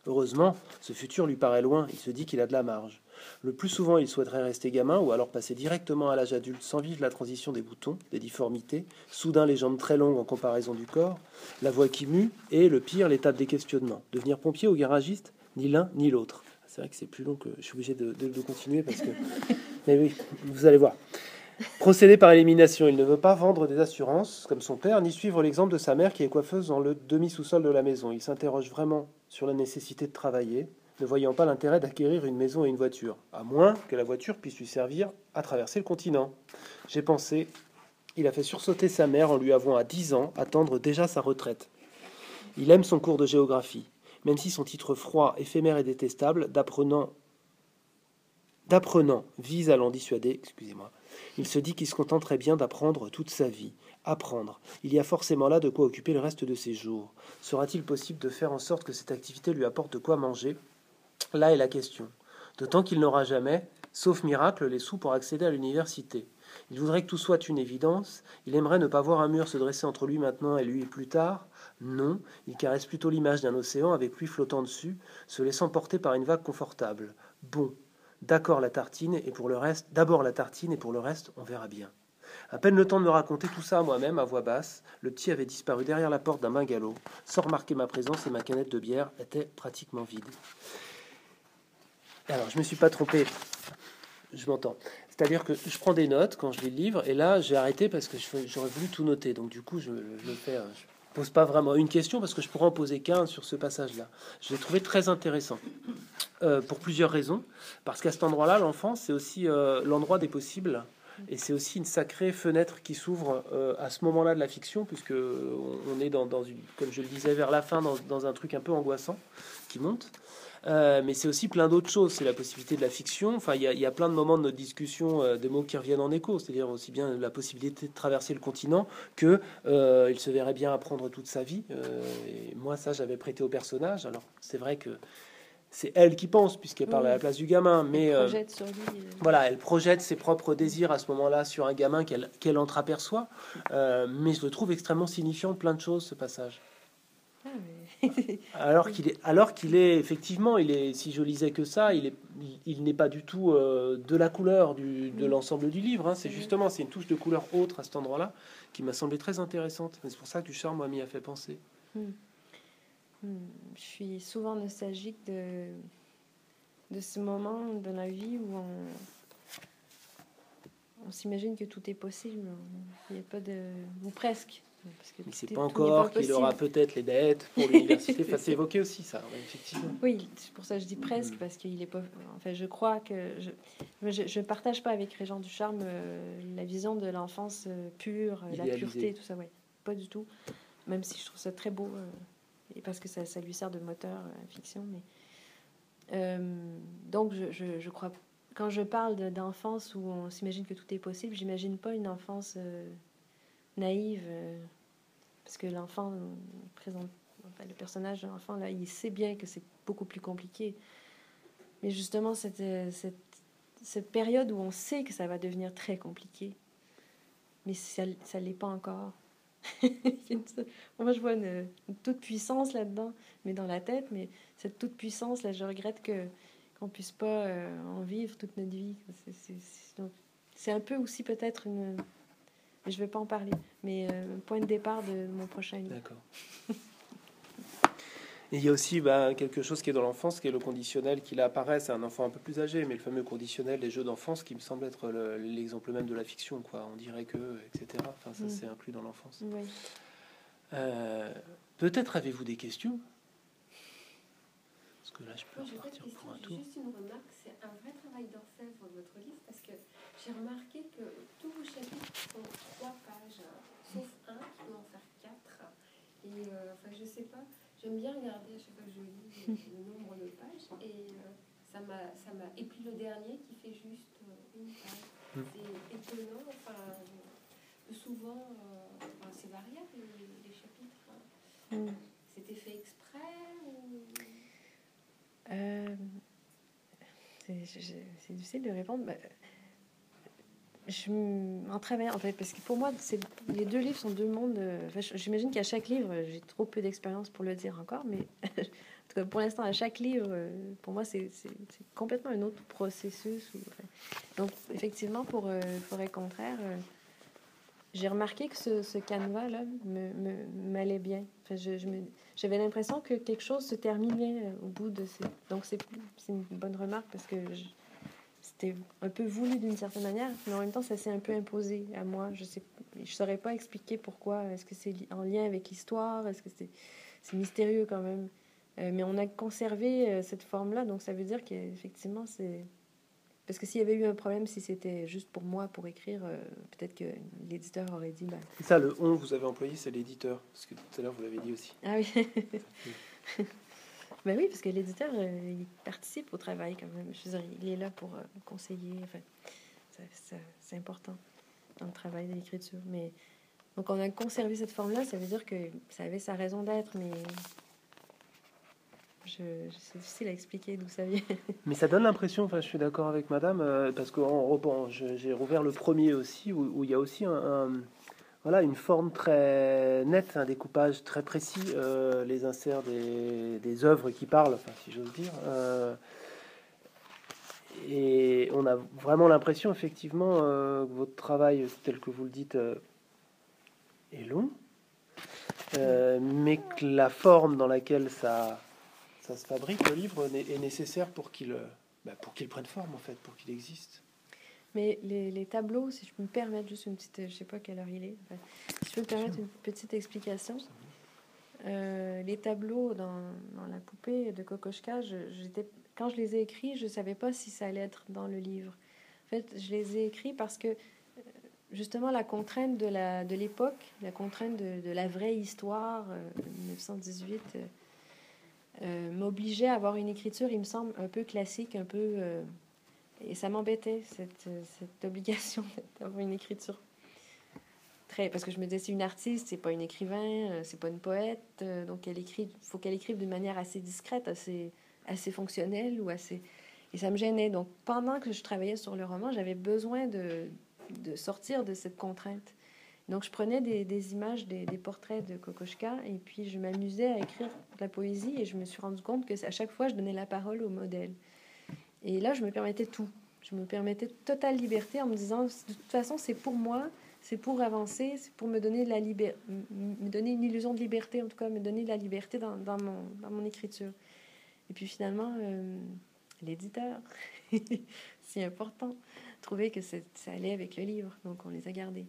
Heureusement, ce futur lui paraît loin, il se dit qu'il a de la marge. Le plus souvent, il souhaiterait rester gamin ou alors passer directement à l'âge adulte sans vivre la transition des boutons, des difformités, soudain les jambes très longues en comparaison du corps, la voix qui mue et, le pire, l'étape des questionnements. Devenir pompier ou garagiste, ni l'un ni l'autre. C'est vrai que c'est plus long que je suis obligé de, de, de continuer parce que... Mais oui, vous allez voir. Procéder par élimination. Il ne veut pas vendre des assurances comme son père, ni suivre l'exemple de sa mère qui est coiffeuse dans le demi-sous-sol de la maison. Il s'interroge vraiment sur la nécessité de travailler, ne voyant pas l'intérêt d'acquérir une maison et une voiture, à moins que la voiture puisse lui servir à traverser le continent. J'ai pensé, il a fait sursauter sa mère en lui avouant à dix ans attendre déjà sa retraite. Il aime son cours de géographie, même si son titre froid, éphémère et détestable d'apprenant d'apprenant vise à l'en dissuader, excusez-moi. Il se dit qu'il se contenterait bien d'apprendre toute sa vie. Apprendre. Il y a forcément là de quoi occuper le reste de ses jours. Sera-t-il possible de faire en sorte que cette activité lui apporte de quoi manger? Là est la question. D'autant qu'il n'aura jamais, sauf miracle, les sous pour accéder à l'université. Il voudrait que tout soit une évidence. Il aimerait ne pas voir un mur se dresser entre lui maintenant et lui plus tard. Non, il caresse plutôt l'image d'un océan avec lui flottant dessus, se laissant porter par une vague confortable. Bon. D'accord la tartine et pour le reste, d'abord la tartine et pour le reste, on verra bien. À peine le temps de me raconter tout ça à moi-même à voix basse, le petit avait disparu derrière la porte d'un bungalow, sans remarquer ma présence et ma canette de bière était pratiquement vide. Alors, je me suis pas trompé. Je m'entends. C'est-à-dire que je prends des notes quand je lis le livre et là, j'ai arrêté parce que j'aurais voulu tout noter. Donc du coup, je, je le fais. Je pose pas vraiment une question parce que je pourrais en poser qu'un sur ce passage-là. Je l'ai trouvé très intéressant. Euh, pour plusieurs raisons, parce qu'à cet endroit-là, l'enfance, c'est aussi euh, l'endroit des possibles, et c'est aussi une sacrée fenêtre qui s'ouvre euh, à ce moment-là de la fiction, puisque on, on est dans, dans une, comme je le disais vers la fin, dans, dans un truc un peu angoissant qui monte. Euh, mais c'est aussi plein d'autres choses. C'est la possibilité de la fiction. Enfin, il y, y a plein de moments de notre discussion, euh, des mots qui reviennent en écho. C'est-à-dire aussi bien la possibilité de traverser le continent que euh, il se verrait bien apprendre toute sa vie. Euh, et moi, ça, j'avais prêté au personnage. Alors, c'est vrai que c'est elle qui pense, puisqu'elle parle oui. à la place du gamin, mais elle projette, euh, sur lui, euh... voilà, elle projette ses propres désirs à ce moment-là sur un gamin qu'elle qu'elle entreaperçoit. Euh, mais je le trouve extrêmement signifiant de plein de choses, ce passage. Ah, mais... alors qu'il est, alors qu'il est effectivement, il est, si je lisais que ça, il est, il, il n'est pas du tout euh, de la couleur du, de l'ensemble du livre. Hein. C'est justement, c'est une touche de couleur autre à cet endroit-là qui m'a semblé très intéressante. C'est pour ça que Ducharme moi m'y a fait penser. Mm. Je suis souvent nostalgique de, de ce moment de la vie où on, on s'imagine que tout est possible. Il n'y a pas de... ou presque. Parce que il ne sait pas encore qu'il aura peut-être les dettes pour l'université. Enfin, c'est évoqué aussi, ça, effectivement. Oui, c'est pour ça que je dis presque, mmh. parce qu'il est pas... Enfin, je crois que... Je ne partage pas avec Régent Ducharme euh, la vision de l'enfance euh, pure, euh, la pureté, tout ça, ouais. Pas du tout. Même si je trouve ça très beau... Euh, et parce que ça, ça lui sert de moteur à la fiction. Mais euh, donc, je, je, je crois, quand je parle d'enfance où on s'imagine que tout est possible, j'imagine pas une enfance euh, naïve, euh, parce que l'enfant présente, enfin, le personnage de l'enfant là, il sait bien que c'est beaucoup plus compliqué. Mais justement, cette, cette, cette période où on sait que ça va devenir très compliqué, mais ça, ça l'est pas encore. Moi, je vois une, une toute puissance là-dedans, mais dans la tête. Mais cette toute puissance là, je regrette que qu'on puisse pas euh, en vivre toute notre vie. C'est, c'est, c'est, donc, c'est un peu aussi peut-être une. Mais je vais pas en parler. Mais euh, point de départ de, de mon prochain livre. D'accord. Et il y a aussi bah, quelque chose qui est dans l'enfance, qui est le conditionnel qui là apparaît. C'est un enfant un peu plus âgé, mais le fameux conditionnel des jeux d'enfance qui me semble être le, l'exemple même de la fiction, quoi. On dirait que, et cetera. Enfin, ça, mmh. c'est inclus dans l'enfance. Oui. Euh, peut-être avez-vous des questions? Parce que là, je peux Moi, repartir pour un tour. Juste une remarque, c'est un vrai travail d'orfèvre de votre livre, parce que j'ai remarqué que tous vos chapitres font trois pages, sauf un qui doit en faire quatre. Et euh, enfin, je sais pas. J'aime bien regarder à chaque fois que je lis le nombre de pages et euh, ça m'a, ça m'a. Et puis le dernier qui fait juste euh, une page. Mm. C'est étonnant. Enfin, euh, souvent, euh, enfin, c'est variable les, les chapitres. Hein. Mm. C'était fait exprès ou euh, c'est, je, c'est difficile de répondre. Mais je m'en travaille en fait parce que pour moi, c'est, les deux livres sont deux mondes. Enfin, j'imagine qu'à chaque livre, j'ai trop peu d'expérience pour le dire encore, mais tout cas, pour l'instant, à chaque livre, euh, pour moi, c'est, c'est, c'est complètement un autre processus. Ou, enfin, donc, effectivement, pour euh, Forêt contraire, euh, j'ai remarqué que ce, ce canevas-là me, me, m'allait bien. Enfin, je, je me, j'avais l'impression que quelque chose se terminait euh, au bout de ces... Donc, c'est, c'est une bonne remarque parce que je, c'était un peu voulu d'une certaine manière, mais en même temps, ça s'est un peu imposé à moi. Je sais, je saurais pas expliquer pourquoi. Est-ce que c'est en lien avec l'histoire? Est-ce que c'est, c'est mystérieux quand même? Euh, mais on a conservé euh, cette forme-là, donc ça veut dire qu'effectivement, c'est... Parce que s'il y avait eu un problème, si c'était juste pour moi, pour écrire, euh, peut-être que l'éditeur aurait dit... Ben... C'est ça, le on que vous avez employé, c'est l'éditeur. Parce que tout à l'heure, vous l'avez dit aussi. Ah oui. Ben oui, parce que l'éditeur, euh, il participe au travail quand même. Je veux dire, il est là pour euh, conseiller. Enfin, ça, ça, c'est important dans le travail de l'écriture. Mais donc, on a conservé cette forme-là. Ça veut dire que ça avait sa raison d'être, mais je, c'est difficile à expliquer d'où ça vient. Mais ça donne l'impression, enfin, je suis d'accord avec madame, euh, parce que en, bon, je, j'ai rouvert le premier aussi, où, où il y a aussi un, un, voilà, une forme très nette, un découpage très précis, euh, les inserts des, des œuvres qui parlent, enfin, si j'ose dire. Euh, et on a vraiment l'impression, effectivement, euh, que votre travail, tel que vous le dites, euh, est long, euh, mais que la forme dans laquelle ça, ça se fabrique, le livre, est nécessaire pour qu'il, bah, pour qu'il prenne forme, en fait, pour qu'il existe. Mais les, les tableaux, si je peux me permettre juste une petite... Je sais pas quelle heure il est. Enfin, si je peux me permettre une petite explication. Euh, les tableaux dans, dans la poupée de Kokoschka, je, j'étais, quand je les ai écrits, je ne savais pas si ça allait être dans le livre. En fait, je les ai écrits parce que, justement, la contrainte de, la, de l'époque, la contrainte de, de la vraie histoire, euh, dix-neuf cent dix-huit, euh, euh, m'obligeait à avoir une écriture, il me semble, un peu classique, un peu... Euh, et ça m'embêtait, cette, cette obligation d'avoir une écriture très... Parce que je me disais, c'est une artiste, c'est pas une écrivain, c'est pas une poète, donc elle écrit, faut qu'elle écrive d'une manière assez discrète, assez, assez fonctionnelle ou assez... Et ça me gênait. Donc, pendant que je travaillais sur le roman, j'avais besoin de, de sortir de cette contrainte. Donc, je prenais des, des images, des, des portraits de Kokoschka, et puis je m'amusais à écrire de la poésie, et je me suis rendu compte que à chaque fois, je donnais la parole au modèle. Et là, je me permettais tout. Je me permettais totale liberté en me disant, de toute façon, c'est pour moi, c'est pour avancer, c'est pour me donner, la liber... me donner une illusion de liberté, en tout cas, me donner de la liberté dans, dans, mon, dans mon écriture. Et puis finalement, euh, l'éditeur, c'est important, trouvait que c'est, ça allait avec le livre, donc on les a gardés.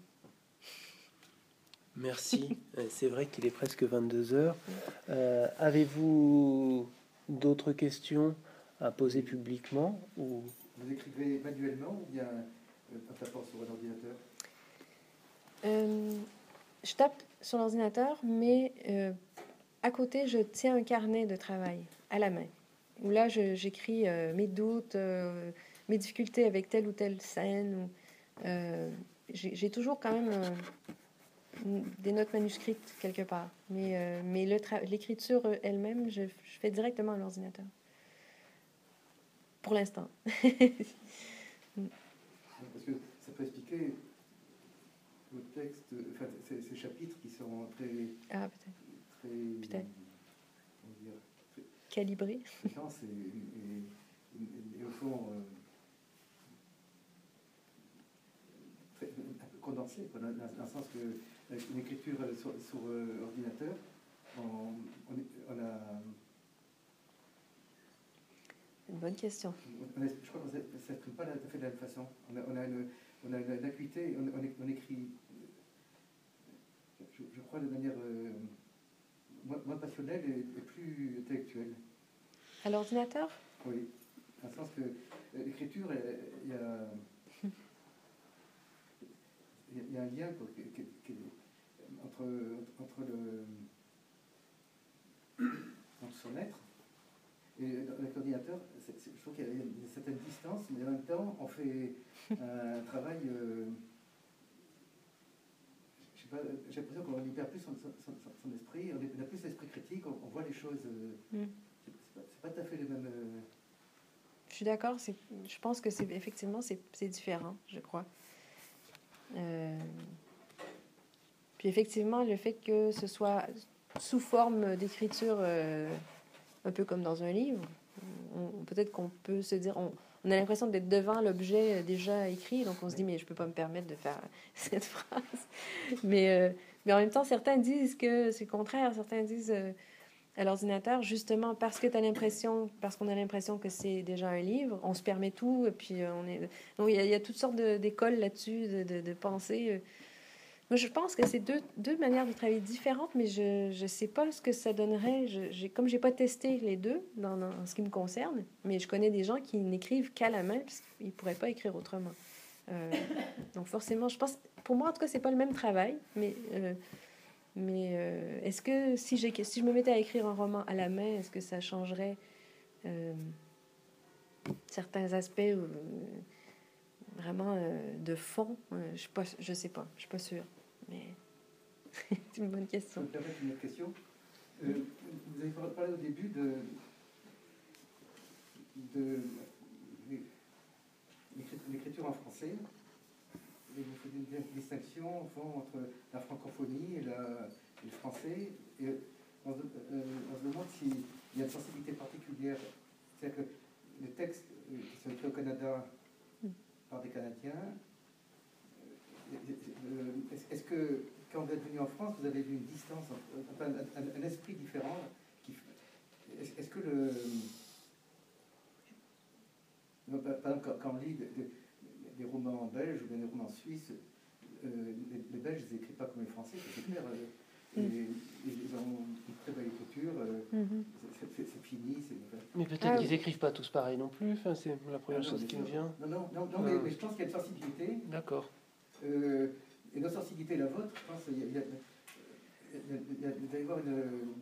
Merci. C'est vrai qu'il est presque vingt-deux heures. Euh, avez-vous d'autres questions à poser publiquement ou... Vous écrivez manuellement ou bien en tapant sur un ordinateur? euh, Je tape sur l'ordinateur, mais euh, à côté, je tiens un carnet de travail à la main, où là, je, j'écris euh, mes doutes, euh, mes difficultés avec telle ou telle scène. Ou, euh, j'ai, j'ai toujours quand même euh, des notes manuscrites quelque part, mais, euh, mais le tra- l'écriture elle-même, je, je fais directement à l'ordinateur. Pour l'instant. Parce que ça peut expliquer vos textes, enfin, ces, ces chapitres qui sont très... Ah, peut-être. Très... Peut-être. Comment dire, très, Calibré. intense et, et, et, et au fond... Euh, très, un peu condensé, quoi, dans, dans le sens que avec une écriture sur, sur euh, ordinateur, on, on, on a... Une bonne question. On a, je crois qu'on ne s'exprime pas tout à fait de la même façon. On a, on a, une, on a une acuité, on, on, on écrit, je, je crois, de manière euh, moins, moins passionnelle et, et plus intellectuelle. À l'ordinateur? Oui, dans le sens que euh, l'écriture, il y a, il y a un lien quoi, qui, qui, qui, entre, entre, le, entre son être. Et avec l'ordinateur, c'est, c'est, je trouve qu'il y a une certaine distance, mais en même temps, on fait un travail. Euh, je sais pas, j'ai l'impression qu'on libère plus son, son, son, son esprit, on a plus l'esprit critique, on, on voit les choses. Euh, mm. c'est, c'est, pas, c'est pas tout à fait les mêmes. Euh... Je suis d'accord, c'est, je pense que c'est effectivement c'est, c'est différent, je crois. Euh, puis effectivement, le fait que ce soit sous forme d'écriture. Euh, un peu comme dans un livre. On, peut-être qu'on peut se dire, on, on a l'impression d'être devant l'objet déjà écrit, donc on se dit, mais je peux pas me permettre de faire cette phrase. Mais, euh, mais en même temps, certains disent que c'est le contraire. Certains disent euh, à l'ordinateur, justement, parce que tu as l'impression, parce qu'on a l'impression que c'est déjà un livre, on se permet tout, et puis euh, on est... Donc, il y, a, il y a toutes sortes de, d'écoles là-dessus, de, de, de pensées. Moi, je pense que c'est deux, deux manières de travailler différentes, mais je ne sais pas ce que ça donnerait. Je, j'ai, comme je n'ai pas testé les deux dans, dans, en ce qui me concerne, mais je connais des gens qui n'écrivent qu'à la main, parce qu'ils ne pourraient pas écrire autrement. Euh, donc forcément, je pense... Pour moi, en tout cas, c'est pas le même travail, mais... Euh, mais euh, est-ce que si, j'ai, si je me mettais à écrire un roman à la main, est-ce que ça changerait euh, certains aspects euh, vraiment euh, de fond? euh, Je ne sais pas, je ne suis pas sûre. Mais c'est une bonne question. Ça me permet une autre question. Euh, vous avez parlé au début de, de l'écriture en français. Et vous faites une distinction au fond, entre la francophonie et, la, et le français. Et on, se, euh, on se demande s'il y a une sensibilité particulière. C'est-à-dire que les textes qui sont écrits au Canada par des Canadiens, euh, est-ce, est-ce que quand vous êtes venu en France, vous avez vu une distance, enfin, un, un, un esprit différent qui, est-ce, est-ce que le... Par exemple, quand, quand on lit de, de, des romans belges ou bien des romans suisses, euh, les, les Belges ne écrivent pas comme les Français, c'est clair. Euh, mm. et, et ils ont une très belle écriture, euh, mm-hmm. c'est, c'est, c'est fini. C'est... Mais peut-être ah, qu'ils n'écrivent pas tous pareil non plus, enfin, c'est la première ah, non, chose qui me vient. Non, non, non, non ah. mais, mais je pense qu'il y a une sensibilité. D'accord. Euh, et notre sensibilité, la vôtre, je pense qu'il y, y, y, y, y a doit y avoir une...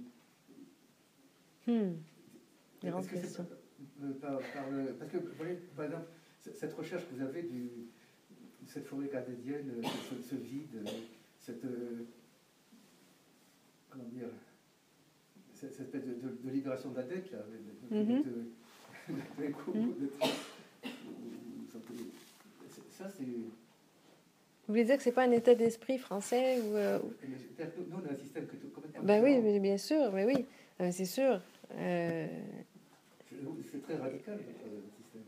Hmm. Est-ce que c'est par, par le, parce que, vous voyez, par exemple, cette recherche que vous avez du, cette forêt canadienne, ce, ce vide, cette... Comment dire, cette, cette espèce de, de, de libération de la dette, là, de, de, mm-hmm. de, de, de, coups, mm-hmm. de, ça, c'est... Vous voulez dire que c'est pas un état d'esprit français ou... Euh... Nous, on a un système que tout complètement... Ben oui, mais bien sûr, mais oui, euh, c'est sûr. Euh... C'est très radical, le système.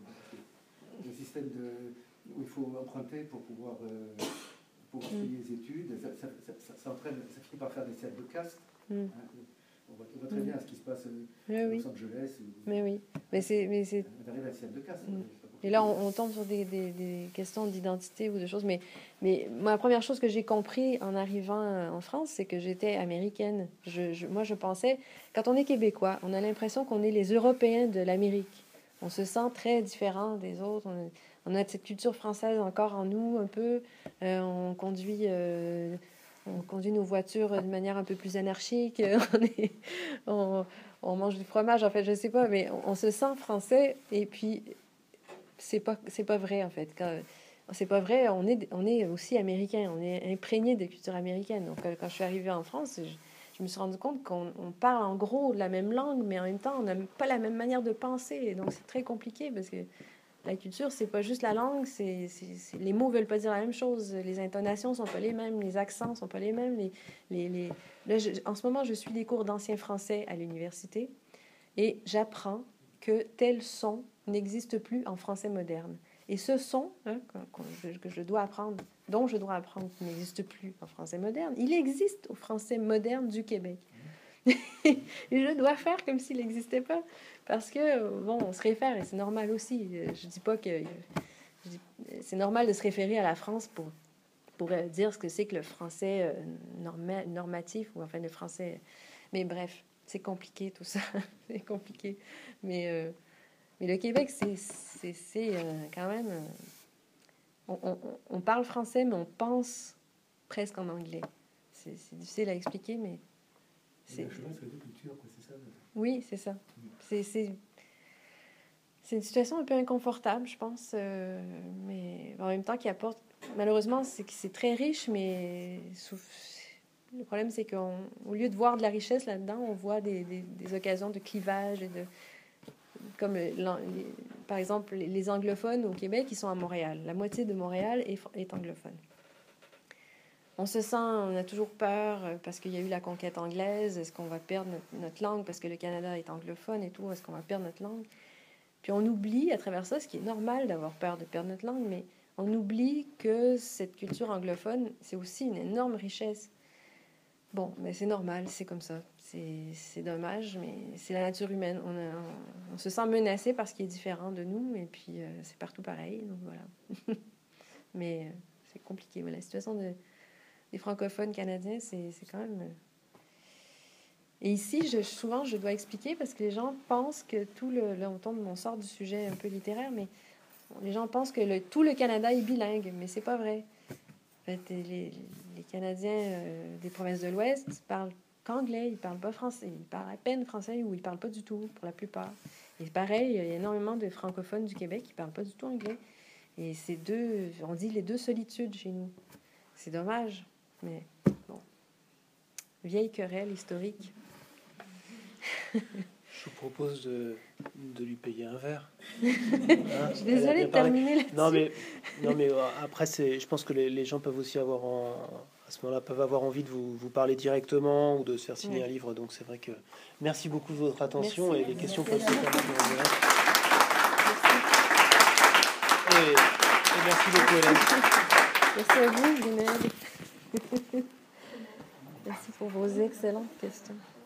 Le système de, où il faut emprunter pour pouvoir, euh, pour payer mm. les études, ça, ça, ça, ça, ça, entraîne, ça finit par faire des cercles de caste. Mm. Hein, on voit, on voit très mm. bien ce qui se passe à Los oui. Angeles. Ou, mais oui, mais c'est... Mais c'est... On arrive à des cercles de caste. Mm. Et là, on, on tombe sur des, des, des questions d'identité ou de choses. Mais, mais moi, la première chose que j'ai compris en arrivant en France, c'est que j'étais américaine. Je, je, moi, je pensais... Quand on est québécois, on a l'impression qu'on est les Européens de l'Amérique. On se sent très différent des autres. On, on a cette culture française encore en nous, un peu. Euh, on conduit... Euh, on conduit nos voitures de manière un peu plus anarchique. on, est, on, on mange du fromage, en fait, je sais pas. Mais on, on se sent français. Et puis... c'est pas c'est pas vrai en fait. Quand, c'est pas vrai. On est on est aussi américain. On est imprégné de culture américaine. Donc quand je suis arrivée en France, je, je me suis rendu compte qu'on on parle en gros la même langue, mais en même temps on n'a pas la même manière de penser. Et donc c'est très compliqué parce que la culture c'est pas juste la langue. C'est, c'est, c'est les mots veulent pas dire la même chose. Les intonations sont pas les mêmes. Les accents sont pas les mêmes. Les les, les... Là, je, en ce moment je suis des cours d'ancien français à l'université et j'apprends que tel son n'existe plus en français moderne. Et ce son hein, que, je, que je dois apprendre, dont je dois apprendre qu'il n'existe plus en français moderne, il existe au français moderne du Québec. Et je dois faire comme s'il n'existait pas. Parce que, bon, on se réfère, et c'est normal aussi. Je dis pas que... Je dis, c'est normal de se référer à la France pour, pour dire ce que c'est que le français norma, normatif, ou enfin le français... Mais bref, c'est compliqué tout ça. C'est compliqué. Mais... Euh, Mais le Québec, c'est, c'est, c'est euh, quand même... Euh, on, on, on parle français, mais on pense presque en anglais. C'est, c'est difficile à expliquer, mais... C'est, je pense que c'est culture, quoi, c'est ça. Oui, c'est ça. C'est, c'est, c'est une situation un peu inconfortable, je pense, euh, mais en même temps qui apporte... Malheureusement, c'est que c'est très riche, mais... Sous, le problème, c'est qu'au lieu de voir de la richesse là-dedans, on voit des, des, des occasions de clivage et de... Comme, les, par exemple, les anglophones au Québec, ils sont à Montréal. La moitié de Montréal est, est anglophone. on se sent, on a toujours peur euh, parce qu'il y a eu la conquête anglaise. Est-ce qu'on va perdre notre, notre langue parce que le Canada est anglophone et tout? Est-ce qu'on va perdre notre langue? Puis on oublie à travers ça, ce qui est normal d'avoir peur de perdre notre langue, mais on oublie que cette culture anglophone, c'est aussi une énorme richesse. Bon, mais c'est normal, c'est comme ça. C'est, c'est dommage, mais c'est la nature humaine. On, a, on, on se sent menacé parce qu'il est différent de nous, et puis euh, c'est partout pareil, donc voilà. Mais euh, c'est compliqué. Mais la situation de, des francophones canadiens, c'est, c'est quand même... Et ici, je, souvent, je dois expliquer parce que les gens pensent que tout le... Là, on tombe, on sort du sujet un peu littéraire, mais les gens pensent que le, tout le Canada est bilingue, mais c'est pas vrai. En fait, les, les Canadiens euh, des provinces de l'Ouest parlent qu'anglais, ils parlent pas français. Ils parlent à peine français ou ils parlent pas du tout, pour la plupart. Et pareil, il y a énormément de francophones du Québec qui parlent pas du tout anglais. Et c'est deux... On dit les deux solitudes chez nous. C'est dommage, mais bon. Vieille querelle historique. Je vous propose de, de lui payer un verre. Hein, je suis désolée de terminer là-dessus. Non, mais, non, mais après, c'est, je pense que les, les gens peuvent aussi avoir, en, à ce moment-là, peuvent avoir envie de vous, vous parler directement ou de se faire signer oui. un livre. Donc, c'est vrai que merci beaucoup de votre attention. Merci, et les merci, questions peuvent se faire en direct. Et, et merci beaucoup, Hélène. Merci à vous, Lionel. Merci pour vos excellentes questions.